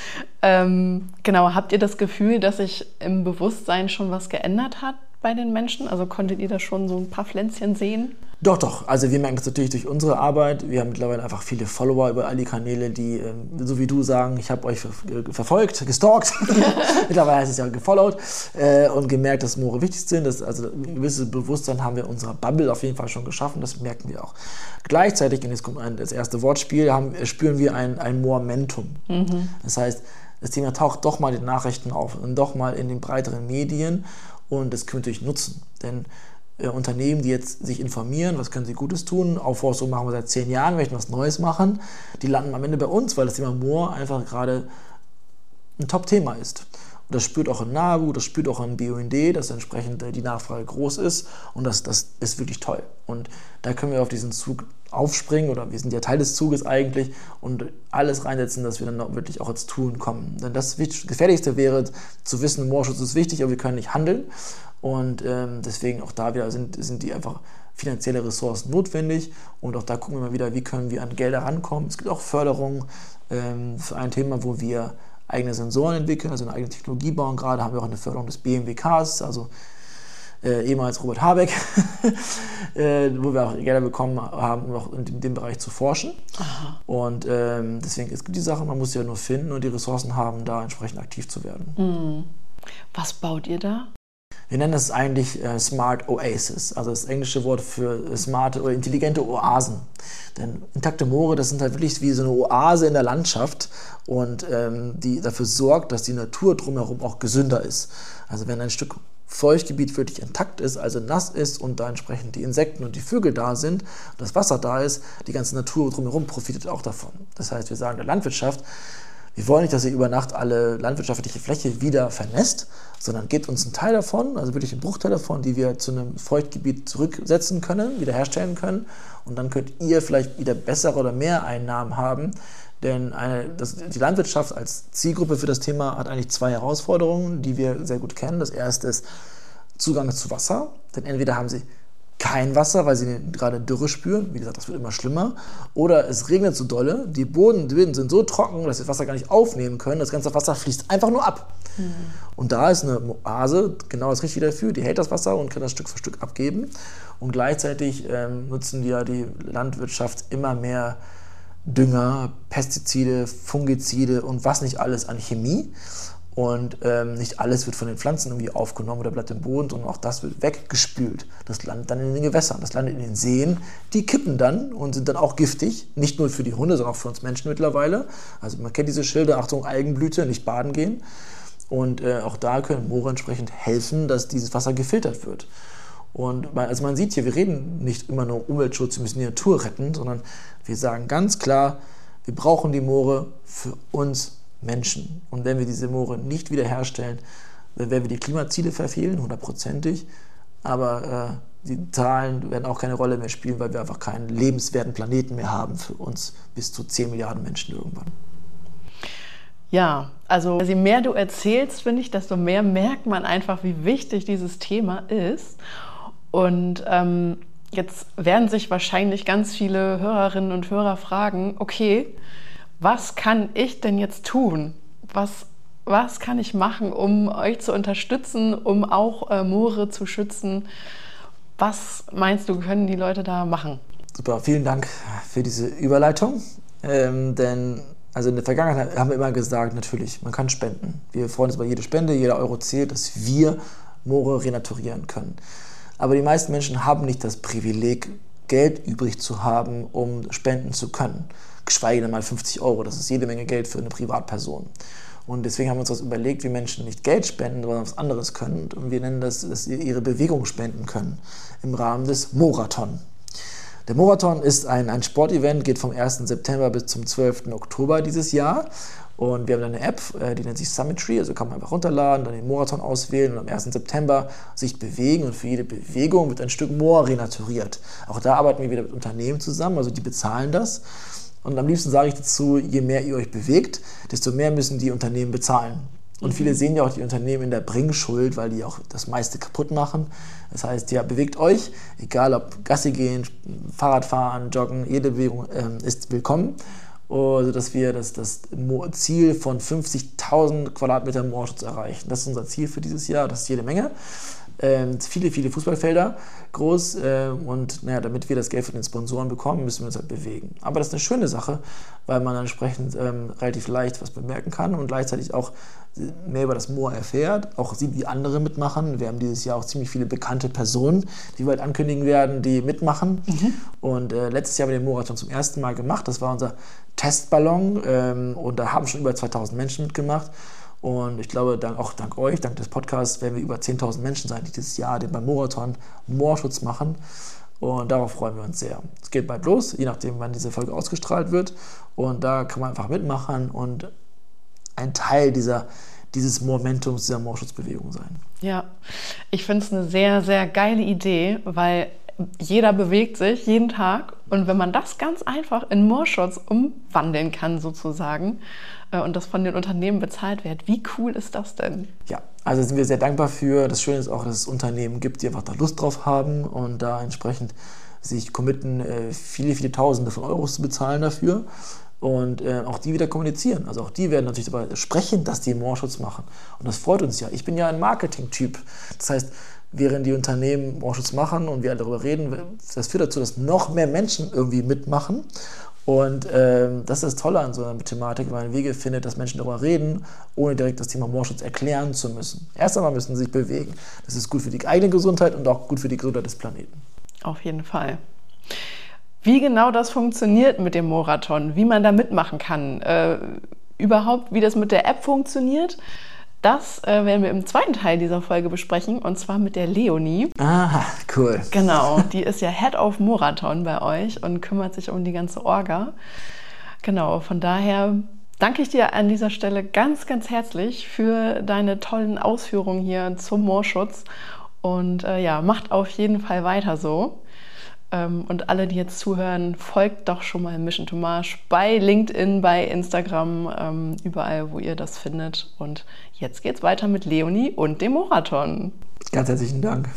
Ähm, genau, habt ihr das Gefühl, dass sich im Bewusstsein schon was geändert hat bei den Menschen? Also konntet ihr da schon so ein paar Pflänzchen sehen? Doch, doch. Also wir merken das natürlich durch unsere Arbeit. Wir haben mittlerweile einfach viele Follower über all die Kanäle, die, so wie du, sagen, ich habe euch verfolgt, gestalkt. Mittlerweile heißt es ja gefollowt äh, und gemerkt, dass Moore wichtig sind. Das, also ein gewisses Bewusstsein haben wir in unserer Bubble auf jeden Fall schon geschaffen. Das merken wir auch. Gleichzeitig, und jetzt kommt ein, das erste Wortspiel, haben, spüren wir ein, ein Momentum. Mhm. Das heißt, das Thema taucht doch mal in den Nachrichten auf und doch mal in den breiteren Medien und das können wir natürlich nutzen. Denn Äh, Unternehmen, die jetzt sich informieren, was können sie Gutes tun, Aufforstung machen wir seit zehn Jahren, möchten was Neues machen, die landen am Ende bei uns, weil das Thema Moor einfach gerade ein Top-Thema ist. Und das spürt auch in NABU, das spürt auch in B U N D, dass entsprechend die Nachfrage groß ist und das, das ist wirklich toll. Und da können wir auf diesen Zug aufspringen oder wir sind ja Teil des Zuges eigentlich und alles reinsetzen, dass wir dann wirklich auch ins Tun kommen. Denn das Gefährlichste wäre zu wissen, Moorschutz ist wichtig, aber wir können nicht handeln. Und ähm, deswegen auch da wieder sind, sind die einfach finanzielle Ressourcen notwendig und auch da gucken wir mal wieder, wie können wir an Gelder rankommen. Es gibt auch Förderungen ähm, für ein Thema, wo wir eigene Sensoren entwickeln, also eine eigene Technologie bauen. Gerade haben wir auch eine Förderung des B M W Ks, also äh, ehemals Robert Habeck, äh, wo wir auch Gelder bekommen haben, um auch in dem Bereich zu forschen. Aha. Und ähm, deswegen, es gibt die Sache, man muss sie ja nur finden und die Ressourcen haben, da entsprechend aktiv zu werden. Mhm. Was baut ihr da? Wir nennen das eigentlich äh, Smart Oasis, also das englische Wort für smarte oder intelligente Oasen. Denn intakte Moore, das sind halt wirklich wie so eine Oase in der Landschaft und ähm, die dafür sorgt, dass die Natur drumherum auch gesünder ist. Also wenn ein Stück Feuchtgebiet wirklich intakt ist, also nass ist und da entsprechend die Insekten und die Vögel da sind, das Wasser da ist, die ganze Natur drumherum profitiert auch davon. Das heißt, wir sagen der Landwirtschaft, wir wollen nicht, dass ihr über Nacht alle landwirtschaftliche Fläche wieder vernässt, sondern gebt uns einen Teil davon, also wirklich einen Bruchteil davon, die wir zu einem Feuchtgebiet zurücksetzen können, wiederherstellen können. Und dann könnt ihr vielleicht wieder bessere oder mehr Einnahmen haben. Denn eine, das, die Landwirtschaft als Zielgruppe für das Thema hat eigentlich zwei Herausforderungen, die wir sehr gut kennen. Das erste ist Zugang zu Wasser. Denn entweder haben sie kein Wasser, weil sie gerade Dürre spüren. Wie gesagt, das wird immer schlimmer. Oder es regnet so dolle, die Bodenböden sind so trocken, dass sie das Wasser gar nicht aufnehmen können. Das ganze Wasser fließt einfach nur ab. Mhm. Und da ist eine Oase genau das Richtige dafür. Die hält das Wasser und kann das Stück für Stück abgeben. Und gleichzeitig ähm, nutzen die ja die Landwirtschaft immer mehr Dünger, Pestizide, Fungizide und was nicht alles an Chemie. Und ähm, nicht alles wird von den Pflanzen irgendwie aufgenommen oder bleibt im Boden, sondern auch das wird weggespült. Das landet dann in den Gewässern, das landet in den Seen. Die kippen dann und sind dann auch giftig, nicht nur für die Hunde, sondern auch für uns Menschen mittlerweile. Also man kennt diese Schilder, Achtung, Algenblüte, nicht baden gehen. Und äh, auch da können Moore entsprechend helfen, dass dieses Wasser gefiltert wird. Und man, also man sieht hier, wir reden nicht immer nur Umweltschutz, wir müssen die Natur retten, sondern wir sagen ganz klar, wir brauchen die Moore für uns Menschen. Und wenn wir diese Moore nicht wiederherstellen, dann werden wir die Klimaziele verfehlen, hundertprozentig. Aber äh, die Zahlen werden auch keine Rolle mehr spielen, weil wir einfach keinen lebenswerten Planeten mehr haben für uns bis zu zehn Milliarden Menschen irgendwann. Ja, also je mehr du erzählst, finde ich, desto mehr merkt man einfach, wie wichtig dieses Thema ist. Und ähm, jetzt werden sich wahrscheinlich ganz viele Hörerinnen und Hörer fragen, okay, was kann ich denn jetzt tun? Was, was kann ich machen, um euch zu unterstützen, um auch äh, Moore zu schützen? Was meinst du, können die Leute da machen? Super, vielen Dank für diese Überleitung. Ähm, denn also in der Vergangenheit haben wir immer gesagt, natürlich, man kann spenden. Wir freuen uns über jede Spende, jeder Euro zählt, dass wir Moore renaturieren können. Aber die meisten Menschen haben nicht das Privileg, Geld übrig zu haben, um spenden zu können. Geschweige denn mal fünfzig Euro, das ist jede Menge Geld für eine Privatperson. Und deswegen haben wir uns das überlegt, wie Menschen nicht Geld spenden, sondern was anderes können. Und wir nennen das, dass sie ihre Bewegung spenden können im Rahmen des Moorathon. Der Moorathon ist ein, ein Sportevent, geht vom ersten September bis zum zwölften Oktober dieses Jahr. Und wir haben eine App, die nennt sich Summitry, also kann man einfach runterladen, dann den Moorathon auswählen und am ersten September sich bewegen. Und für jede Bewegung wird ein Stück Moor renaturiert. Auch da arbeiten wir wieder mit Unternehmen zusammen, also die bezahlen das. Und am liebsten sage ich dazu, je mehr ihr euch bewegt, desto mehr müssen die Unternehmen bezahlen. Und viele sehen ja auch die Unternehmen in der Bringschuld, weil die auch das meiste kaputt machen. Das heißt, ja, bewegt euch, egal ob Gassi gehen, Fahrradfahren, Joggen, jede Bewegung ähm, ist willkommen. Also, dass wir das, das Ziel von fünfzigtausend Quadratmeter Moorschutz erreichen. Das ist unser Ziel für dieses Jahr, das ist jede Menge. Ähm, viele, viele Fußballfelder groß äh, und naja, damit wir das Geld von den Sponsoren bekommen, müssen wir uns halt bewegen. Aber das ist eine schöne Sache, weil man dann entsprechend ähm, relativ leicht was bemerken kann und gleichzeitig auch mehr über das Moor erfährt, auch sieht, wie andere mitmachen. Wir haben dieses Jahr auch ziemlich viele bekannte Personen, die wir halt ankündigen werden, die mitmachen. Mhm. Und äh, letztes Jahr haben wir den Moorathon zum ersten Mal gemacht. Das war unser Testballon ähm, und da haben schon über zweitausend Menschen mitgemacht. Und ich glaube, dank, auch dank euch, dank des Podcasts, werden wir über zehntausend Menschen sein, die dieses Jahr den beim Moorathon Moorschutz machen. Und darauf freuen wir uns sehr. Es geht bald los, je nachdem, wann diese Folge ausgestrahlt wird. Und da kann man einfach mitmachen und ein Teil dieser, dieses Momentums, dieser Moorschutzbewegung sein. Ja, ich finde es eine sehr, sehr geile Idee, weil jeder bewegt sich jeden Tag. Und wenn man das ganz einfach in Moorschutz umwandeln kann sozusagen und das von den Unternehmen bezahlt wird, wie cool ist das denn? Ja, also sind wir sehr dankbar für. Das Schöne ist auch, dass es Unternehmen gibt, die einfach da Lust drauf haben und da entsprechend sich committen, viele, viele Tausende von Euros zu bezahlen dafür. und äh, auch die wieder kommunizieren. Also auch die werden natürlich darüber sprechen, dass die Moorschutz machen. Und das freut uns ja. Ich bin ja ein Marketing-Typ. Das heißt, während die Unternehmen Moorschutz machen und wir alle darüber reden, das führt dazu, dass noch mehr Menschen irgendwie mitmachen. Und ähm, das ist das Tolle an so einer Thematik, weil man Wege findet, dass Menschen darüber reden, ohne direkt das Thema Moorschutz erklären zu müssen. Erst einmal müssen sie sich bewegen. Das ist gut für die eigene Gesundheit und auch gut für die Gesundheit des Planeten. Auf jeden Fall. Wie genau das funktioniert mit dem Morathon, wie man da mitmachen kann, äh, überhaupt wie das mit der App funktioniert, das äh, werden wir im zweiten Teil dieser Folge besprechen, und zwar mit der Leonie. Aha, cool. Genau, die ist ja Head of Morathon bei euch und kümmert sich um die ganze Orga. Genau, von daher danke ich dir an dieser Stelle ganz, ganz herzlich für deine tollen Ausführungen hier zum Moorschutz und äh, ja, macht auf jeden Fall weiter so. Und alle, die jetzt zuhören, folgt doch schon mal Mission to Marsh bei LinkedIn, bei Instagram, überall, wo ihr das findet. Und jetzt geht's weiter mit Leonie und dem Morathon. Ganz herzlichen Dank.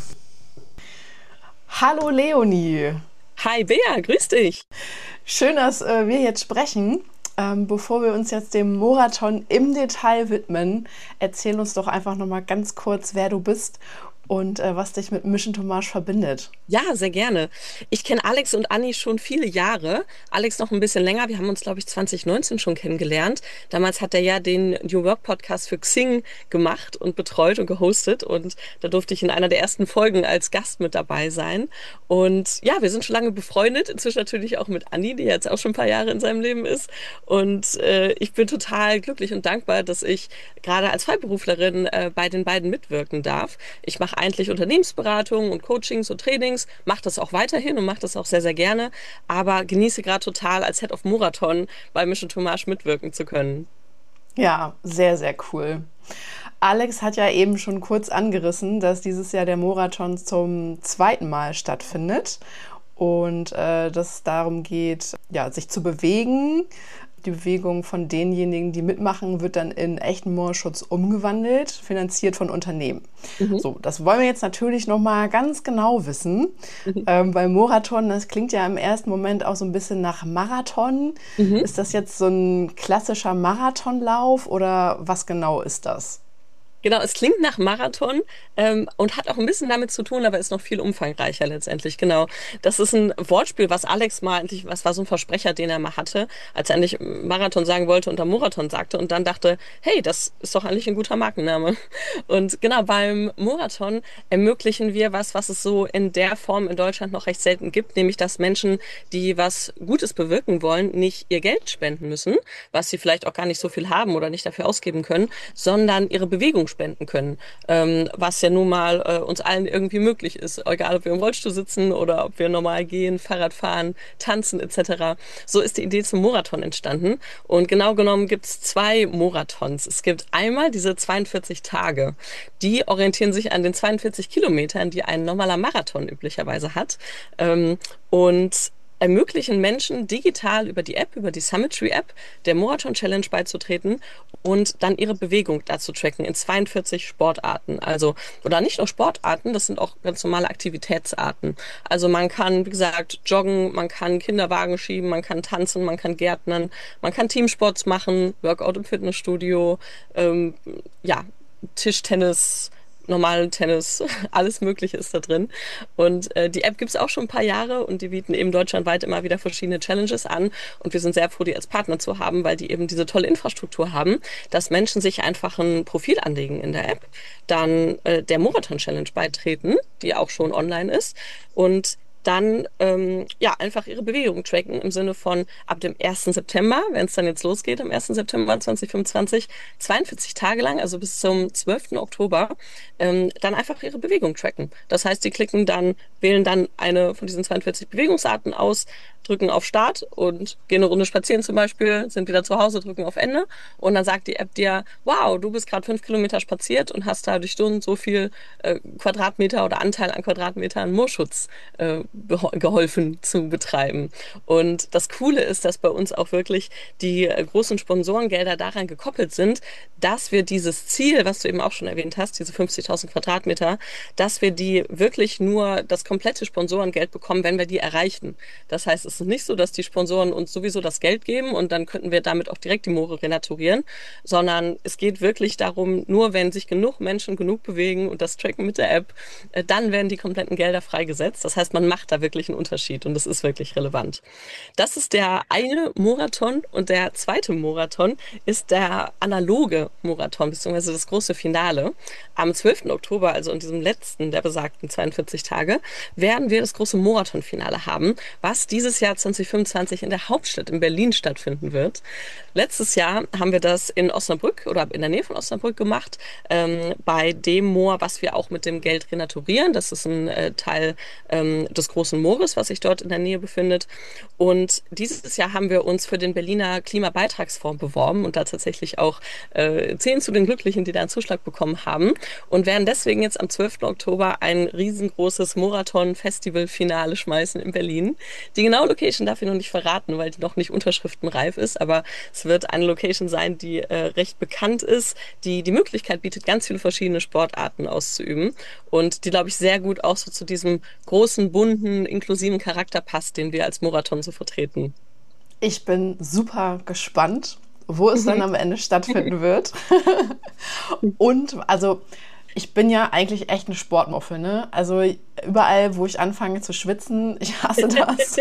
Hallo Leonie. Hi Bea, grüß dich. Schön, dass wir jetzt sprechen. Bevor wir uns jetzt dem Morathon im Detail widmen, erzähl uns doch einfach noch mal ganz kurz, wer du bist und äh, was dich mit Mission to Marsh verbindet. Ja, sehr gerne. Ich kenne Alex und Anni schon viele Jahre. Alex noch ein bisschen länger. Wir haben uns, glaube ich, zwanzig neunzehn schon kennengelernt. Damals hat er ja den New Work Podcast für Xing gemacht und betreut und gehostet. Und da durfte ich in einer der ersten Folgen als Gast mit dabei sein. Und ja, wir sind schon lange befreundet. Inzwischen natürlich auch mit Anni, die jetzt auch schon ein paar Jahre in seinem Leben ist. Und äh, ich bin total glücklich und dankbar, dass ich gerade als Freiberuflerin äh, bei den beiden mitwirken darf. Ich mache eigentlich Unternehmensberatung und Coachings und Trainings, mache das auch weiterhin und mache das auch sehr, sehr gerne, aber genieße gerade total als Head of Morathon bei Mission to Marsh mitwirken zu können. Ja, sehr, sehr cool. Alex hat ja eben schon kurz angerissen, dass dieses Jahr der Morathon zum zweiten Mal stattfindet und äh, dass es darum geht, ja, sich zu bewegen. Die Bewegung von denjenigen, die mitmachen, wird dann in echten Moorschutz umgewandelt, finanziert von Unternehmen. Mhm. So, das wollen wir jetzt natürlich noch mal ganz genau wissen. Mhm. Ähm, bei Morathon, das klingt ja im ersten Moment auch so ein bisschen nach Marathon. Mhm. Ist das jetzt so ein klassischer Marathonlauf oder was genau ist das? Genau, es klingt nach Marathon ähm, und hat auch ein bisschen damit zu tun, aber ist noch viel umfangreicher letztendlich. Genau, das ist ein Wortspiel, was Alex mal eigentlich, was war so ein Versprecher, den er mal hatte, als er eigentlich Marathon sagen wollte und dann Morathon sagte und dann dachte, hey, das ist doch eigentlich ein guter Markenname. Und genau, beim Morathon ermöglichen wir was, was es so in der Form in Deutschland noch recht selten gibt, nämlich dass Menschen, die was Gutes bewirken wollen, nicht ihr Geld spenden müssen, was sie vielleicht auch gar nicht so viel haben oder nicht dafür ausgeben können, sondern ihre Bewegung spenden können, ähm, was ja nun mal äh, uns allen irgendwie möglich ist, egal ob wir im Rollstuhl sitzen oder ob wir normal gehen, Fahrrad fahren, tanzen et cetera. So ist die Idee zum Morathon entstanden und genau genommen gibt es zwei Morathons. Es gibt einmal diese zweiundvierzig Tage, die orientieren sich an den zweiundvierzig Kilometern, die ein normaler Marathon üblicherweise hat ähm, und ermöglichen Menschen digital über die App, über die Summitry App, der Morathon Challenge beizutreten und dann ihre Bewegung dazu tracken in zweiundvierzig Sportarten. Also, oder nicht nur Sportarten, das sind auch ganz normale Aktivitätsarten. Also man kann, wie gesagt, joggen, man kann Kinderwagen schieben, man kann tanzen, man kann gärtnern, man kann Teamsports machen, Workout im Fitnessstudio, ähm, ja, Tischtennis, normalen Tennis, alles Mögliche ist da drin. Und äh, die App gibt es auch schon ein paar Jahre und die bieten eben deutschlandweit immer wieder verschiedene Challenges an. Und wir sind sehr froh, die als Partner zu haben, weil die eben diese tolle Infrastruktur haben, dass Menschen sich einfach ein Profil anlegen in der App, dann äh, der Morathon Challenge beitreten, die auch schon online ist, und dann ähm, ja einfach ihre Bewegung tracken im Sinne von ab dem ersten September, wenn es dann jetzt losgeht, am ersten September zweitausendfünfundzwanzig, zweiundvierzig Tage lang, also bis zum zwölften Oktober, ähm, dann einfach ihre Bewegung tracken. Das heißt, die klicken dann, wählen dann eine von diesen zweiundvierzig Bewegungsarten aus, drücken auf Start und gehen eine Runde spazieren zum Beispiel, sind wieder zu Hause, drücken auf Ende und dann sagt die App dir, wow, du bist gerade fünf Kilometer spaziert und hast dadurch so und so viel äh, Quadratmeter oder Anteil an Quadratmetern Moorschutz äh, geholfen zu betreiben. Und das Coole ist, dass bei uns auch wirklich die äh, großen Sponsorengelder daran gekoppelt sind, dass wir dieses Ziel, was du eben auch schon erwähnt hast, diese fünfzigtausend Quadratmeter, dass wir die wirklich nur das komplette Sponsorengeld bekommen, wenn wir die erreichen. Das heißt, es ist nicht so, dass die Sponsoren uns sowieso das Geld geben und dann könnten wir damit auch direkt die Moore renaturieren, sondern es geht wirklich darum, nur wenn sich genug Menschen genug bewegen und das tracken mit der App, äh, dann werden die kompletten Gelder freigesetzt. Das heißt, man macht da wirklich einen Unterschied und das ist wirklich relevant. Das ist der eine Morathon und der zweite Morathon ist der analoge Morathon, beziehungsweise das große Finale. Am zwölften Oktober, also in diesem letzten der besagten zweiundvierzig Tage, werden wir das große Morathon-Finale haben, was dieses Jahr zwanzig fünfundzwanzig in der Hauptstadt in Berlin stattfinden wird. Letztes Jahr haben wir das in Osnabrück oder in der Nähe von Osnabrück gemacht, ähm, bei dem Moor, was wir auch mit dem Geld renaturieren. Das ist ein äh, Teil ähm, des großen Moores, was sich dort in der Nähe befindet. Und dieses Jahr haben wir uns für den Berliner Klimabeitragsfonds beworben und da tatsächlich auch äh, zehn zu den Glücklichen, die da einen Zuschlag bekommen haben und werden deswegen jetzt am zwölften Oktober ein riesengroßes Morathon-Festival-Finale schmeißen in Berlin. Die genaue Location darf ich noch nicht verraten, weil die noch nicht unterschriftenreif ist, aber es wird eine Location sein, die äh, recht bekannt ist, die die Möglichkeit bietet, ganz viele verschiedene Sportarten auszuüben und die, glaube ich, sehr gut auch so zu diesem großen, bunten, inklusiven Charakter passt, den wir als Morathon so vertreten. Ich bin super gespannt, wo es dann am Ende stattfinden wird. Und also ich bin ja eigentlich echt eine Sportmuffel, ne? Also überall, wo ich anfange zu schwitzen, ich hasse das.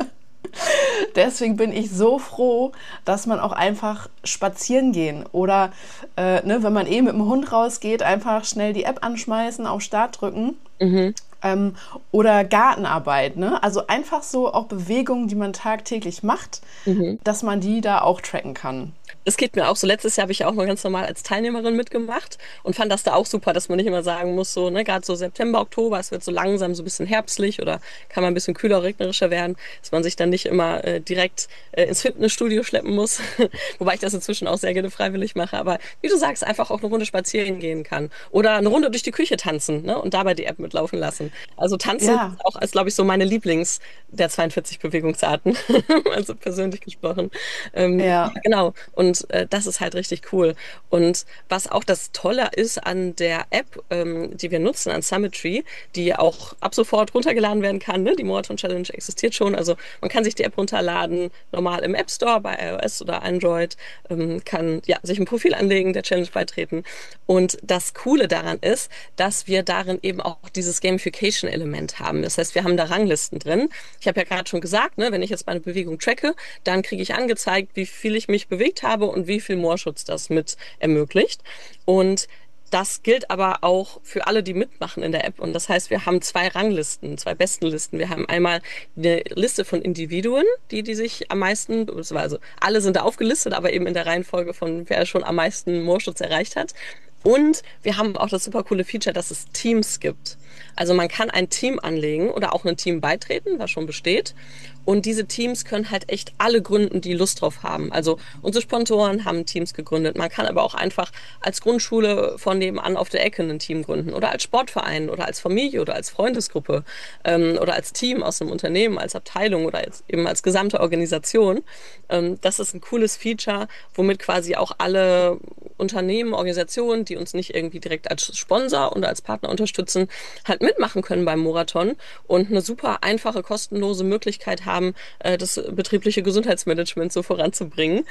Deswegen bin ich so froh, dass man auch einfach spazieren gehen oder äh, ne, wenn man eh mit dem Hund rausgeht, einfach schnell die App anschmeißen, auf Start drücken. Mhm. Ähm, oder Gartenarbeit, ne? Also einfach so auch Bewegungen, die man tagtäglich macht, mhm. dass man die da auch tracken kann. Das geht mir auch so. Letztes Jahr habe ich ja auch mal ganz normal als Teilnehmerin mitgemacht und fand das da auch super, dass man nicht immer sagen muss, so, ne, gerade so September, Oktober, es wird so langsam so ein bisschen herbstlich oder kann man ein bisschen kühler, regnerischer werden, dass man sich dann nicht immer äh, direkt äh, ins Fitnessstudio schleppen muss, wobei ich das inzwischen auch sehr gerne freiwillig mache, aber wie du sagst, einfach auch eine Runde spazieren gehen kann oder eine Runde durch die Küche tanzen, ne, und dabei die App mitlaufen lassen. Also tanzen ja. ist auch, als glaube ich, so meine Lieblings der zweiundvierzig Bewegungsarten, also persönlich gesprochen. Ähm, ja. Genau. Und äh, das ist halt richtig cool. Und was auch das Tolle ist an der App, ähm, die wir nutzen, an Summitry, die auch ab sofort runtergeladen werden kann, ne? Die Morathon Challenge existiert schon. Also man kann sich die App runterladen, normal im App Store bei iOS oder Android, ähm, kann ja sich ein Profil anlegen, der Challenge beitreten. Und das Coole daran ist, dass wir darin eben auch dieses Gamification-Element haben. Das heißt, wir haben da Ranglisten drin. Ich habe ja gerade schon gesagt, ne, wenn ich jetzt meine Bewegung tracke, dann kriege ich angezeigt, wie viel ich mich bewegt habe und wie viel Moorschutz das mit ermöglicht. Und das gilt aber auch für alle, die mitmachen in der App. Und das heißt, wir haben zwei Ranglisten, zwei Bestenlisten. Wir haben einmal eine Liste von Individuen, die, die sich am meisten, also alle sind da aufgelistet, aber eben in der Reihenfolge von wer schon am meisten Moorschutz erreicht hat. Und wir haben auch das super coole Feature, dass es Teams gibt. Also man kann ein Team anlegen oder auch ein Team beitreten, was schon besteht. Und diese Teams können halt echt alle gründen, die Lust drauf haben. Also unsere Sponsoren haben Teams gegründet. Man kann aber auch einfach als Grundschule von nebenan auf der Ecke ein Team gründen oder als Sportverein oder als Familie oder als Freundesgruppe ähm, oder als Team aus einem Unternehmen, als Abteilung oder als, eben als gesamte Organisation. Ähm, das ist ein cooles Feature, womit quasi auch alle Unternehmen, Organisationen, die uns nicht irgendwie direkt als Sponsor oder als Partner unterstützen, halt mitmachen können beim Morathon und eine super einfache, kostenlose Möglichkeit haben, das betriebliche Gesundheitsmanagement so voranzubringen.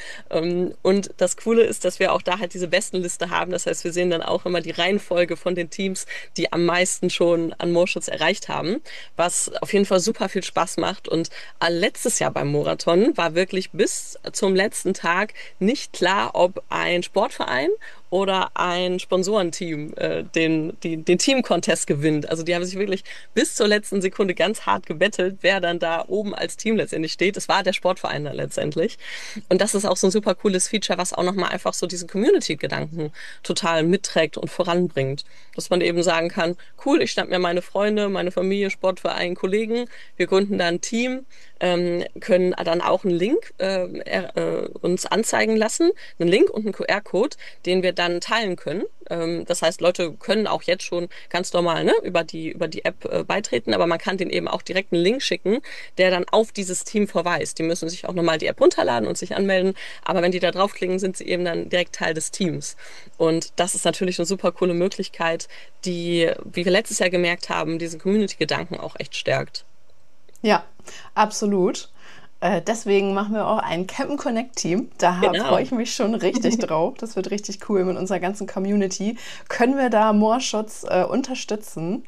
Und das Coole ist, dass wir auch da halt diese Bestenliste haben. Das heißt, wir sehen dann auch immer die Reihenfolge von den Teams, die am meisten schon an Moorschutz erreicht haben, was auf jeden Fall super viel Spaß macht. Und letztes Jahr beim Morathon war wirklich bis zum letzten Tag nicht klar, ob ein Sportverein oder ein Sponsorenteam äh, den, die, den Team-Contest gewinnt. Also die haben sich wirklich bis zur letzten Sekunde ganz hart gebettelt, wer dann da oben als Team letztendlich steht. Das war der Sportverein dann letztendlich. Und das ist auch so ein super cooles Feature, was auch nochmal einfach so diesen Community-Gedanken total mitträgt und voranbringt. Dass man eben sagen kann, cool, ich schnapp mir meine Freunde, meine Familie, Sportverein, Kollegen, wir gründen da ein Team, ähm, können dann auch einen Link äh, äh, uns anzeigen lassen, einen Link und einen Q R-Code, den wir dann teilen können. Ähm, das heißt, Leute können auch jetzt schon ganz normal ne, über die, über die App äh, beitreten, aber man kann denen eben auch direkt einen Link schicken, der dann auf dieses Team verweist. Die müssen sich auch nochmal die App runterladen und sich anmelden, aber wenn die da draufklicken, sind sie eben dann direkt Teil des Teams. Und das ist natürlich eine super coole Möglichkeit, die, wie wir letztes Jahr gemerkt haben, diesen Community-Gedanken auch echt stärkt. Ja, absolut. Äh, deswegen machen wir auch ein Campen Connect Team. Da Genau. freue ich mich schon richtig drauf. Das wird richtig cool mit unserer ganzen Community. Können wir da Moorschutz äh, unterstützen?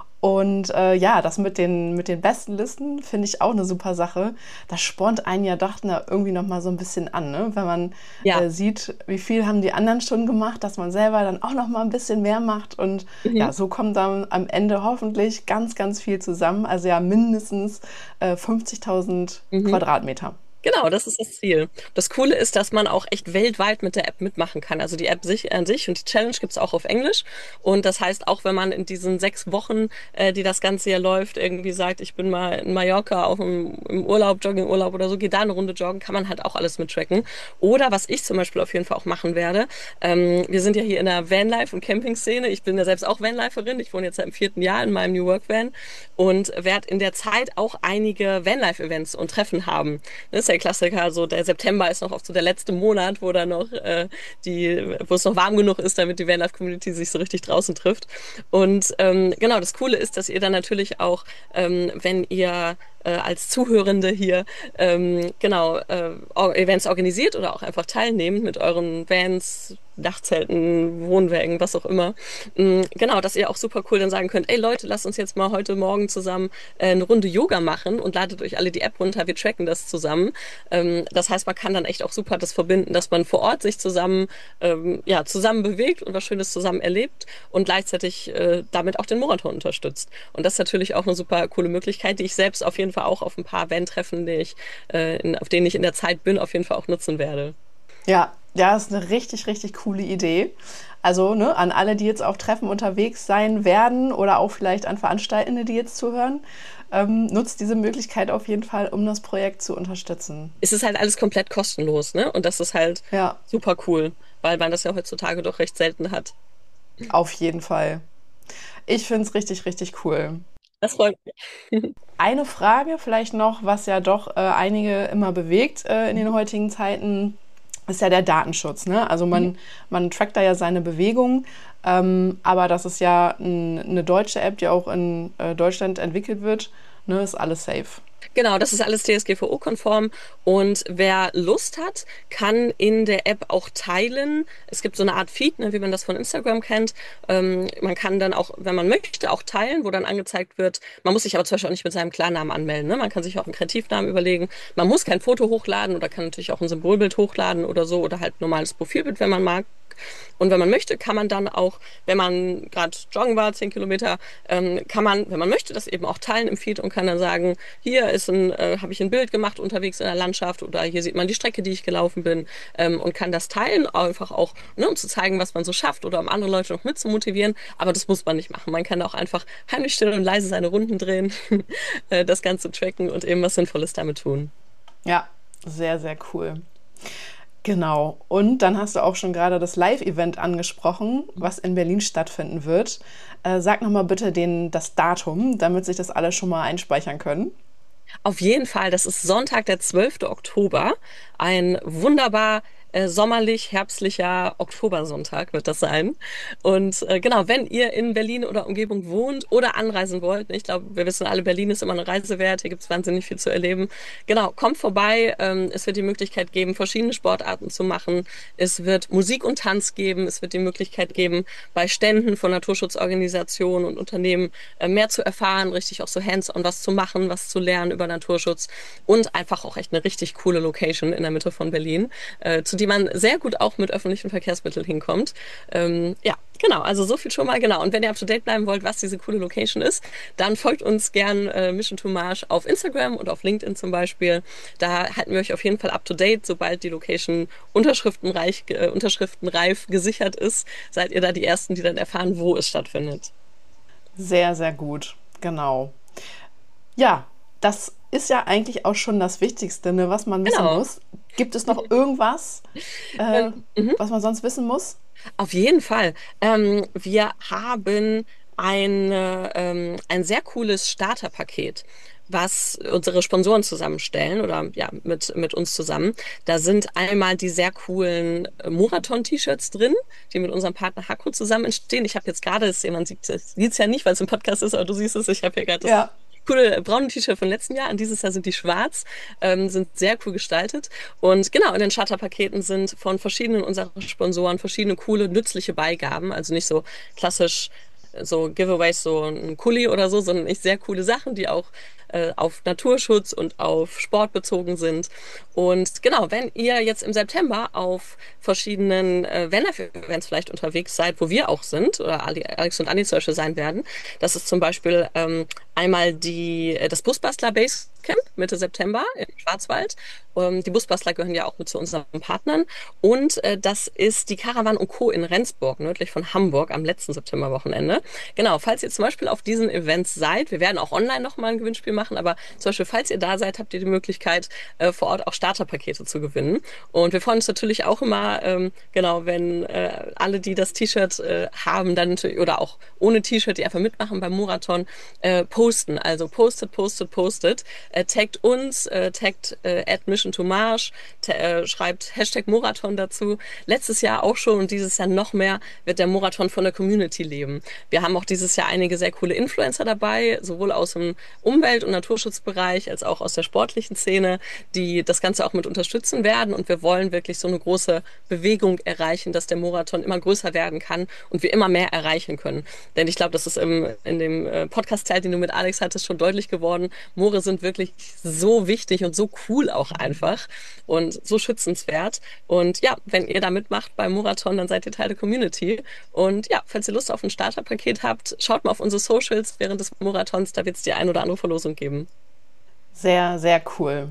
Und äh, ja, das mit den, mit den besten Listen finde ich auch eine super Sache. Das spornt einen ja doch na, irgendwie noch mal so ein bisschen an, ne? Wenn man Ja. äh, sieht, wie viel haben die anderen schon gemacht, dass man selber dann auch noch mal ein bisschen mehr macht. Und Mhm. ja, so kommt dann am Ende hoffentlich ganz, ganz viel zusammen. Also ja, mindestens äh, fünfzigtausend Mhm. Quadratmeter. Genau, das ist das Ziel. Das Coole ist, dass man auch echt weltweit mit der App mitmachen kann. Also die App sich, an sich und die Challenge gibt's auch auf Englisch. Und das heißt, auch wenn man in diesen sechs Wochen, äh, die das Ganze hier läuft, irgendwie sagt, ich bin mal in Mallorca auf dem, im Urlaub, Joggingurlaub oder so, geht da eine Runde joggen, kann man halt auch alles mittracken. Oder was ich zum Beispiel auf jeden Fall auch machen werde, ähm, wir sind ja hier in der Vanlife- und Camping-Szene. Ich bin ja selbst auch Vanliferin. Ich wohne jetzt seit dem vierten Jahr in meinem New Work Van und werde in der Zeit auch einige Vanlife-Events und Treffen haben. Das ist der Klassiker, so der September ist noch oft so der letzte Monat, wo dann noch äh, die, wo es noch warm genug ist, damit die Vanlife-Community sich so richtig draußen trifft. Und ähm, genau, das Coole ist, dass ihr dann natürlich auch, ähm, wenn ihr äh, als Zuhörende hier ähm, genau äh, Events organisiert oder auch einfach teilnehmt mit euren Vans, Dachzelten, Wohnwägen, was auch immer. Mm, Genau, dass ihr auch super cool dann sagen könnt, ey Leute, lasst uns jetzt mal heute Morgen zusammen äh, eine Runde Yoga machen und ladet euch alle die App runter, wir tracken das zusammen. Ähm, das heißt, man kann dann echt auch super das verbinden, dass man vor Ort sich zusammen, ähm, ja, zusammen bewegt und was Schönes zusammen erlebt und gleichzeitig äh, damit auch den Marathon unterstützt. Und das ist natürlich auch eine super coole Möglichkeit, die ich selbst auf jeden Fall auch auf ein paar Van-Treffen, die ich, äh, in, auf denen ich in der Zeit bin, auf jeden Fall auch nutzen werde. Ja, ja, ist eine richtig, richtig coole Idee. Also ne, an alle, die jetzt auf Treffen unterwegs sein werden oder auch vielleicht an Veranstaltende, die jetzt zuhören, ähm, nutzt diese Möglichkeit auf jeden Fall, um das Projekt zu unterstützen. Es ist halt alles komplett kostenlos, ne? Und das ist halt Ja, super cool, weil man das ja heutzutage doch recht selten hat. auf jeden Fall. Ich finde es richtig, richtig cool. Das freut mich. Eine Frage vielleicht noch, was ja doch äh, einige immer bewegt äh, in den heutigen Zeiten, ist ja der Datenschutz. Ne? Also man, man trackt da ja seine Bewegung, ähm, aber das ist ja ein, eine deutsche App, die auch in äh, Deutschland entwickelt wird, ne? Ist alles safe. Genau, das ist alles D S G V O-konform und wer Lust hat, kann in der App auch teilen. Es gibt so eine Art Feed, ne, wie man das von Instagram kennt. Ähm, man kann dann auch, wenn man möchte, auch teilen, wo dann angezeigt wird. Man muss sich aber zum Beispiel auch nicht mit seinem Klarnamen anmelden. Ne? Man kann sich auch einen Kreativnamen überlegen. Man muss kein Foto hochladen oder kann natürlich auch ein Symbolbild hochladen oder so oder halt ein normales Profilbild, wenn man mag. Und wenn man möchte, kann man dann auch, wenn man gerade joggen war, zehn Kilometer, ähm, kann man, wenn man möchte, das eben auch teilen im Feed und kann dann sagen, hier ist ein, äh, habe ich ein Bild gemacht unterwegs in der Landschaft oder hier sieht man die Strecke, die ich gelaufen bin, ähm, und kann das teilen, einfach auch, ne, um zu zeigen, was man so schafft oder um andere Leute noch mit zu motivieren. Aber das muss man nicht machen. Man kann auch einfach heimlich still und leise seine Runden drehen, äh, das Ganze tracken und eben was Sinnvolles damit tun. Ja, sehr, sehr cool. Genau. Und dann hast du auch schon gerade das Live-Event angesprochen, was in Berlin stattfinden wird. Äh, sag nochmal bitte den, das Datum, damit sich das alle schon mal einspeichern können. Auf jeden Fall, das ist Sonntag, der zwölfte Oktober. Ein wunderbar äh, sommerlich, herbstlicher Oktobersonntag wird das sein. Und äh, genau, wenn ihr in Berlin oder Umgebung wohnt oder anreisen wollt, ne, ich glaube, wir wissen alle, Berlin ist immer eine Reise wert, hier gibt es wahnsinnig viel zu erleben. Genau, kommt vorbei. Ähm, es wird die Möglichkeit geben, verschiedene Sportarten zu machen. Es wird Musik und Tanz geben. Es wird die Möglichkeit geben, bei Ständen von Naturschutzorganisationen und Unternehmen äh, mehr zu erfahren, richtig auch so hands-on was zu machen, was zu lernen über Naturschutz und einfach auch echt eine richtig coole Location in der Mitte von Berlin, äh, zu die man sehr gut auch mit öffentlichen Verkehrsmitteln hinkommt. Ähm, ja, genau, also so viel schon mal, genau. Und wenn ihr up to date bleiben wollt, was diese coole Location ist, dann folgt uns gern äh, Mission to Mars auf Instagram und auf LinkedIn zum Beispiel. Da halten wir euch auf jeden Fall up to date, sobald die Location unterschriftenreich, äh, unterschriftenreif gesichert ist, seid ihr da die Ersten, die dann erfahren, wo es stattfindet. Sehr, sehr gut. Genau. Ja, das ist ja eigentlich auch schon das Wichtigste, ne, was man wissen Genau. muss. Gibt es noch irgendwas, äh, was man sonst wissen muss? Auf jeden Fall. Ähm, wir haben eine, ähm, ein sehr cooles Starterpaket, was unsere Sponsoren zusammenstellen oder ja, mit, mit uns zusammen. Da sind einmal die sehr coolen Marathon-T-Shirts drin, die mit unserem Partner Hakro zusammen entstehen. Ich habe jetzt gerade, man sieht es ja nicht, weil es ein Podcast ist, aber du siehst es, ich habe hier gerade das Ja. coole braune T-Shirt von letzten Jahr. Und dieses Jahr sind die schwarz, ähm, sind sehr cool gestaltet. Und genau, in den Starterpaketen sind von verschiedenen unserer Sponsoren verschiedene coole, nützliche Beigaben. Also nicht so klassisch so Giveaways, so ein Kuli oder so, sondern echt sehr coole Sachen, die auch äh, auf Naturschutz und auf Sport bezogen sind. Und genau, wenn ihr jetzt im September auf verschiedenen äh, Vanlife-Events vielleicht unterwegs seid, wo wir auch sind, oder Alex und Anni zum Beispiel sein werden, das ist zum Beispiel ähm, einmal die, äh, das Busbastler Basecamp Mitte September im Schwarzwald. Ähm, die Busbastler gehören ja auch mit zu unseren Partnern. Und äh, das ist die Caravan und Co. in Rendsburg, nördlich von Hamburg, am letzten Septemberwochenende. Genau, falls ihr zum Beispiel auf diesen Events seid, wir werden auch online nochmal ein Gewinnspiel machen, aber zum Beispiel, falls ihr da seid, habt ihr die Möglichkeit, äh, vor Ort auch Starterpakete zu gewinnen. Und wir freuen uns natürlich auch immer, ähm, genau, wenn äh, alle, die das T-Shirt äh, haben, dann natürlich, oder auch ohne T-Shirt, die einfach mitmachen beim Marathon, äh, posten. Also postet, postet, postet. Äh, taggt uns, äh, taggt äh, at Mission to March, äh, schreibt Hashtag Marathon dazu. Letztes Jahr auch schon und dieses Jahr noch mehr wird der Marathon von der Community leben. Wir haben auch dieses Jahr einige sehr coole Influencer dabei, sowohl aus dem Umwelt- und Naturschutzbereich als auch aus der sportlichen Szene, die das Ganze auch mit unterstützen werden. Und wir wollen wirklich so eine große Bewegung erreichen, dass der Marathon immer größer werden kann und wir immer mehr erreichen können. Denn ich glaube, das ist im, in dem Podcast-Teil, den du mit Alex hattest, schon deutlich geworden. Moore sind wirklich so wichtig und so cool auch einfach und so schützenswert. Und ja, wenn ihr da mitmacht beim Marathon, dann seid ihr Teil der Community. Und ja, falls ihr Lust auf ein Starterpaket habt, schaut mal auf unsere Socials während des Marathons, da wird es die ein oder andere Verlosung geben. Sehr, sehr cool.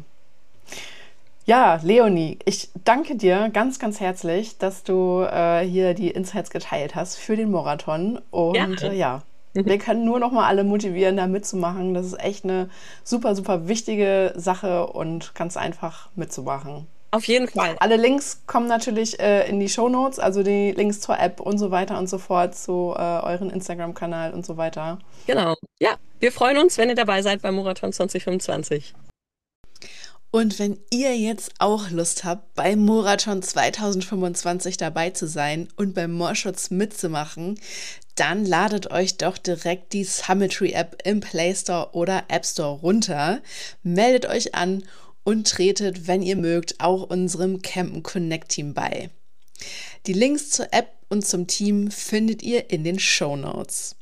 Ja, Leonie, ich danke dir ganz, ganz herzlich, dass du äh, hier die Insights geteilt hast für den Marathon. Und ja, äh, ja wir können nur noch mal alle motivieren, da mitzumachen. Das ist echt eine super, super wichtige Sache und ganz einfach mitzumachen. Auf jeden Fall. Alle Links kommen natürlich äh, in die Shownotes, also die Links zur App und so weiter und so fort, zu äh, euren Instagram-Kanal und so weiter. Genau. Ja, wir freuen uns, wenn ihr dabei seid beim Marathon zwanzig fünfundzwanzig. Und wenn ihr jetzt auch Lust habt, beim Marathon zwanzig fünfundzwanzig dabei zu sein und beim Moorschutz mitzumachen, dann ladet euch doch direkt die Summitry-App im Play Store oder App Store runter, meldet euch an und tretet, wenn ihr mögt, auch unserem Campen Connect Team bei. Die Links zur App und zum Team findet ihr in den Shownotes.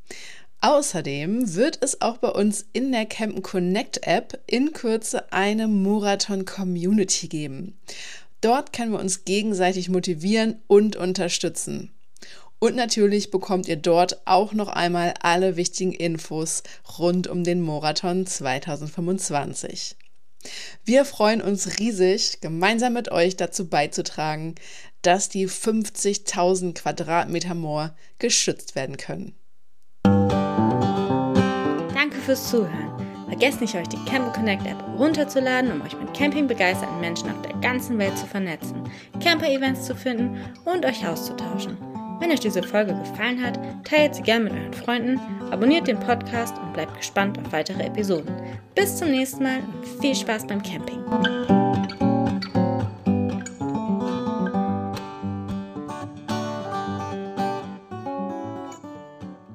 Außerdem wird es auch bei uns in der Campen Connect App in Kürze eine Marathon Community geben. Dort können wir uns gegenseitig motivieren und unterstützen. Und natürlich bekommt ihr dort auch noch einmal alle wichtigen Infos rund um den Marathon zwanzig fünfundzwanzig. Wir freuen uns riesig, gemeinsam mit euch dazu beizutragen, dass die fünfzigtausend Quadratmeter Moor geschützt werden können. Danke fürs Zuhören. Vergesst nicht, euch die Campen Connect App runterzuladen, um euch mit campingbegeisterten Menschen auf der ganzen Welt zu vernetzen, Camper-Events zu finden und euch auszutauschen. Wenn euch diese Folge gefallen hat, teilt sie gerne mit euren Freunden, abonniert den Podcast und bleibt gespannt auf weitere Episoden. Bis zum nächsten Mal und viel Spaß beim Camping.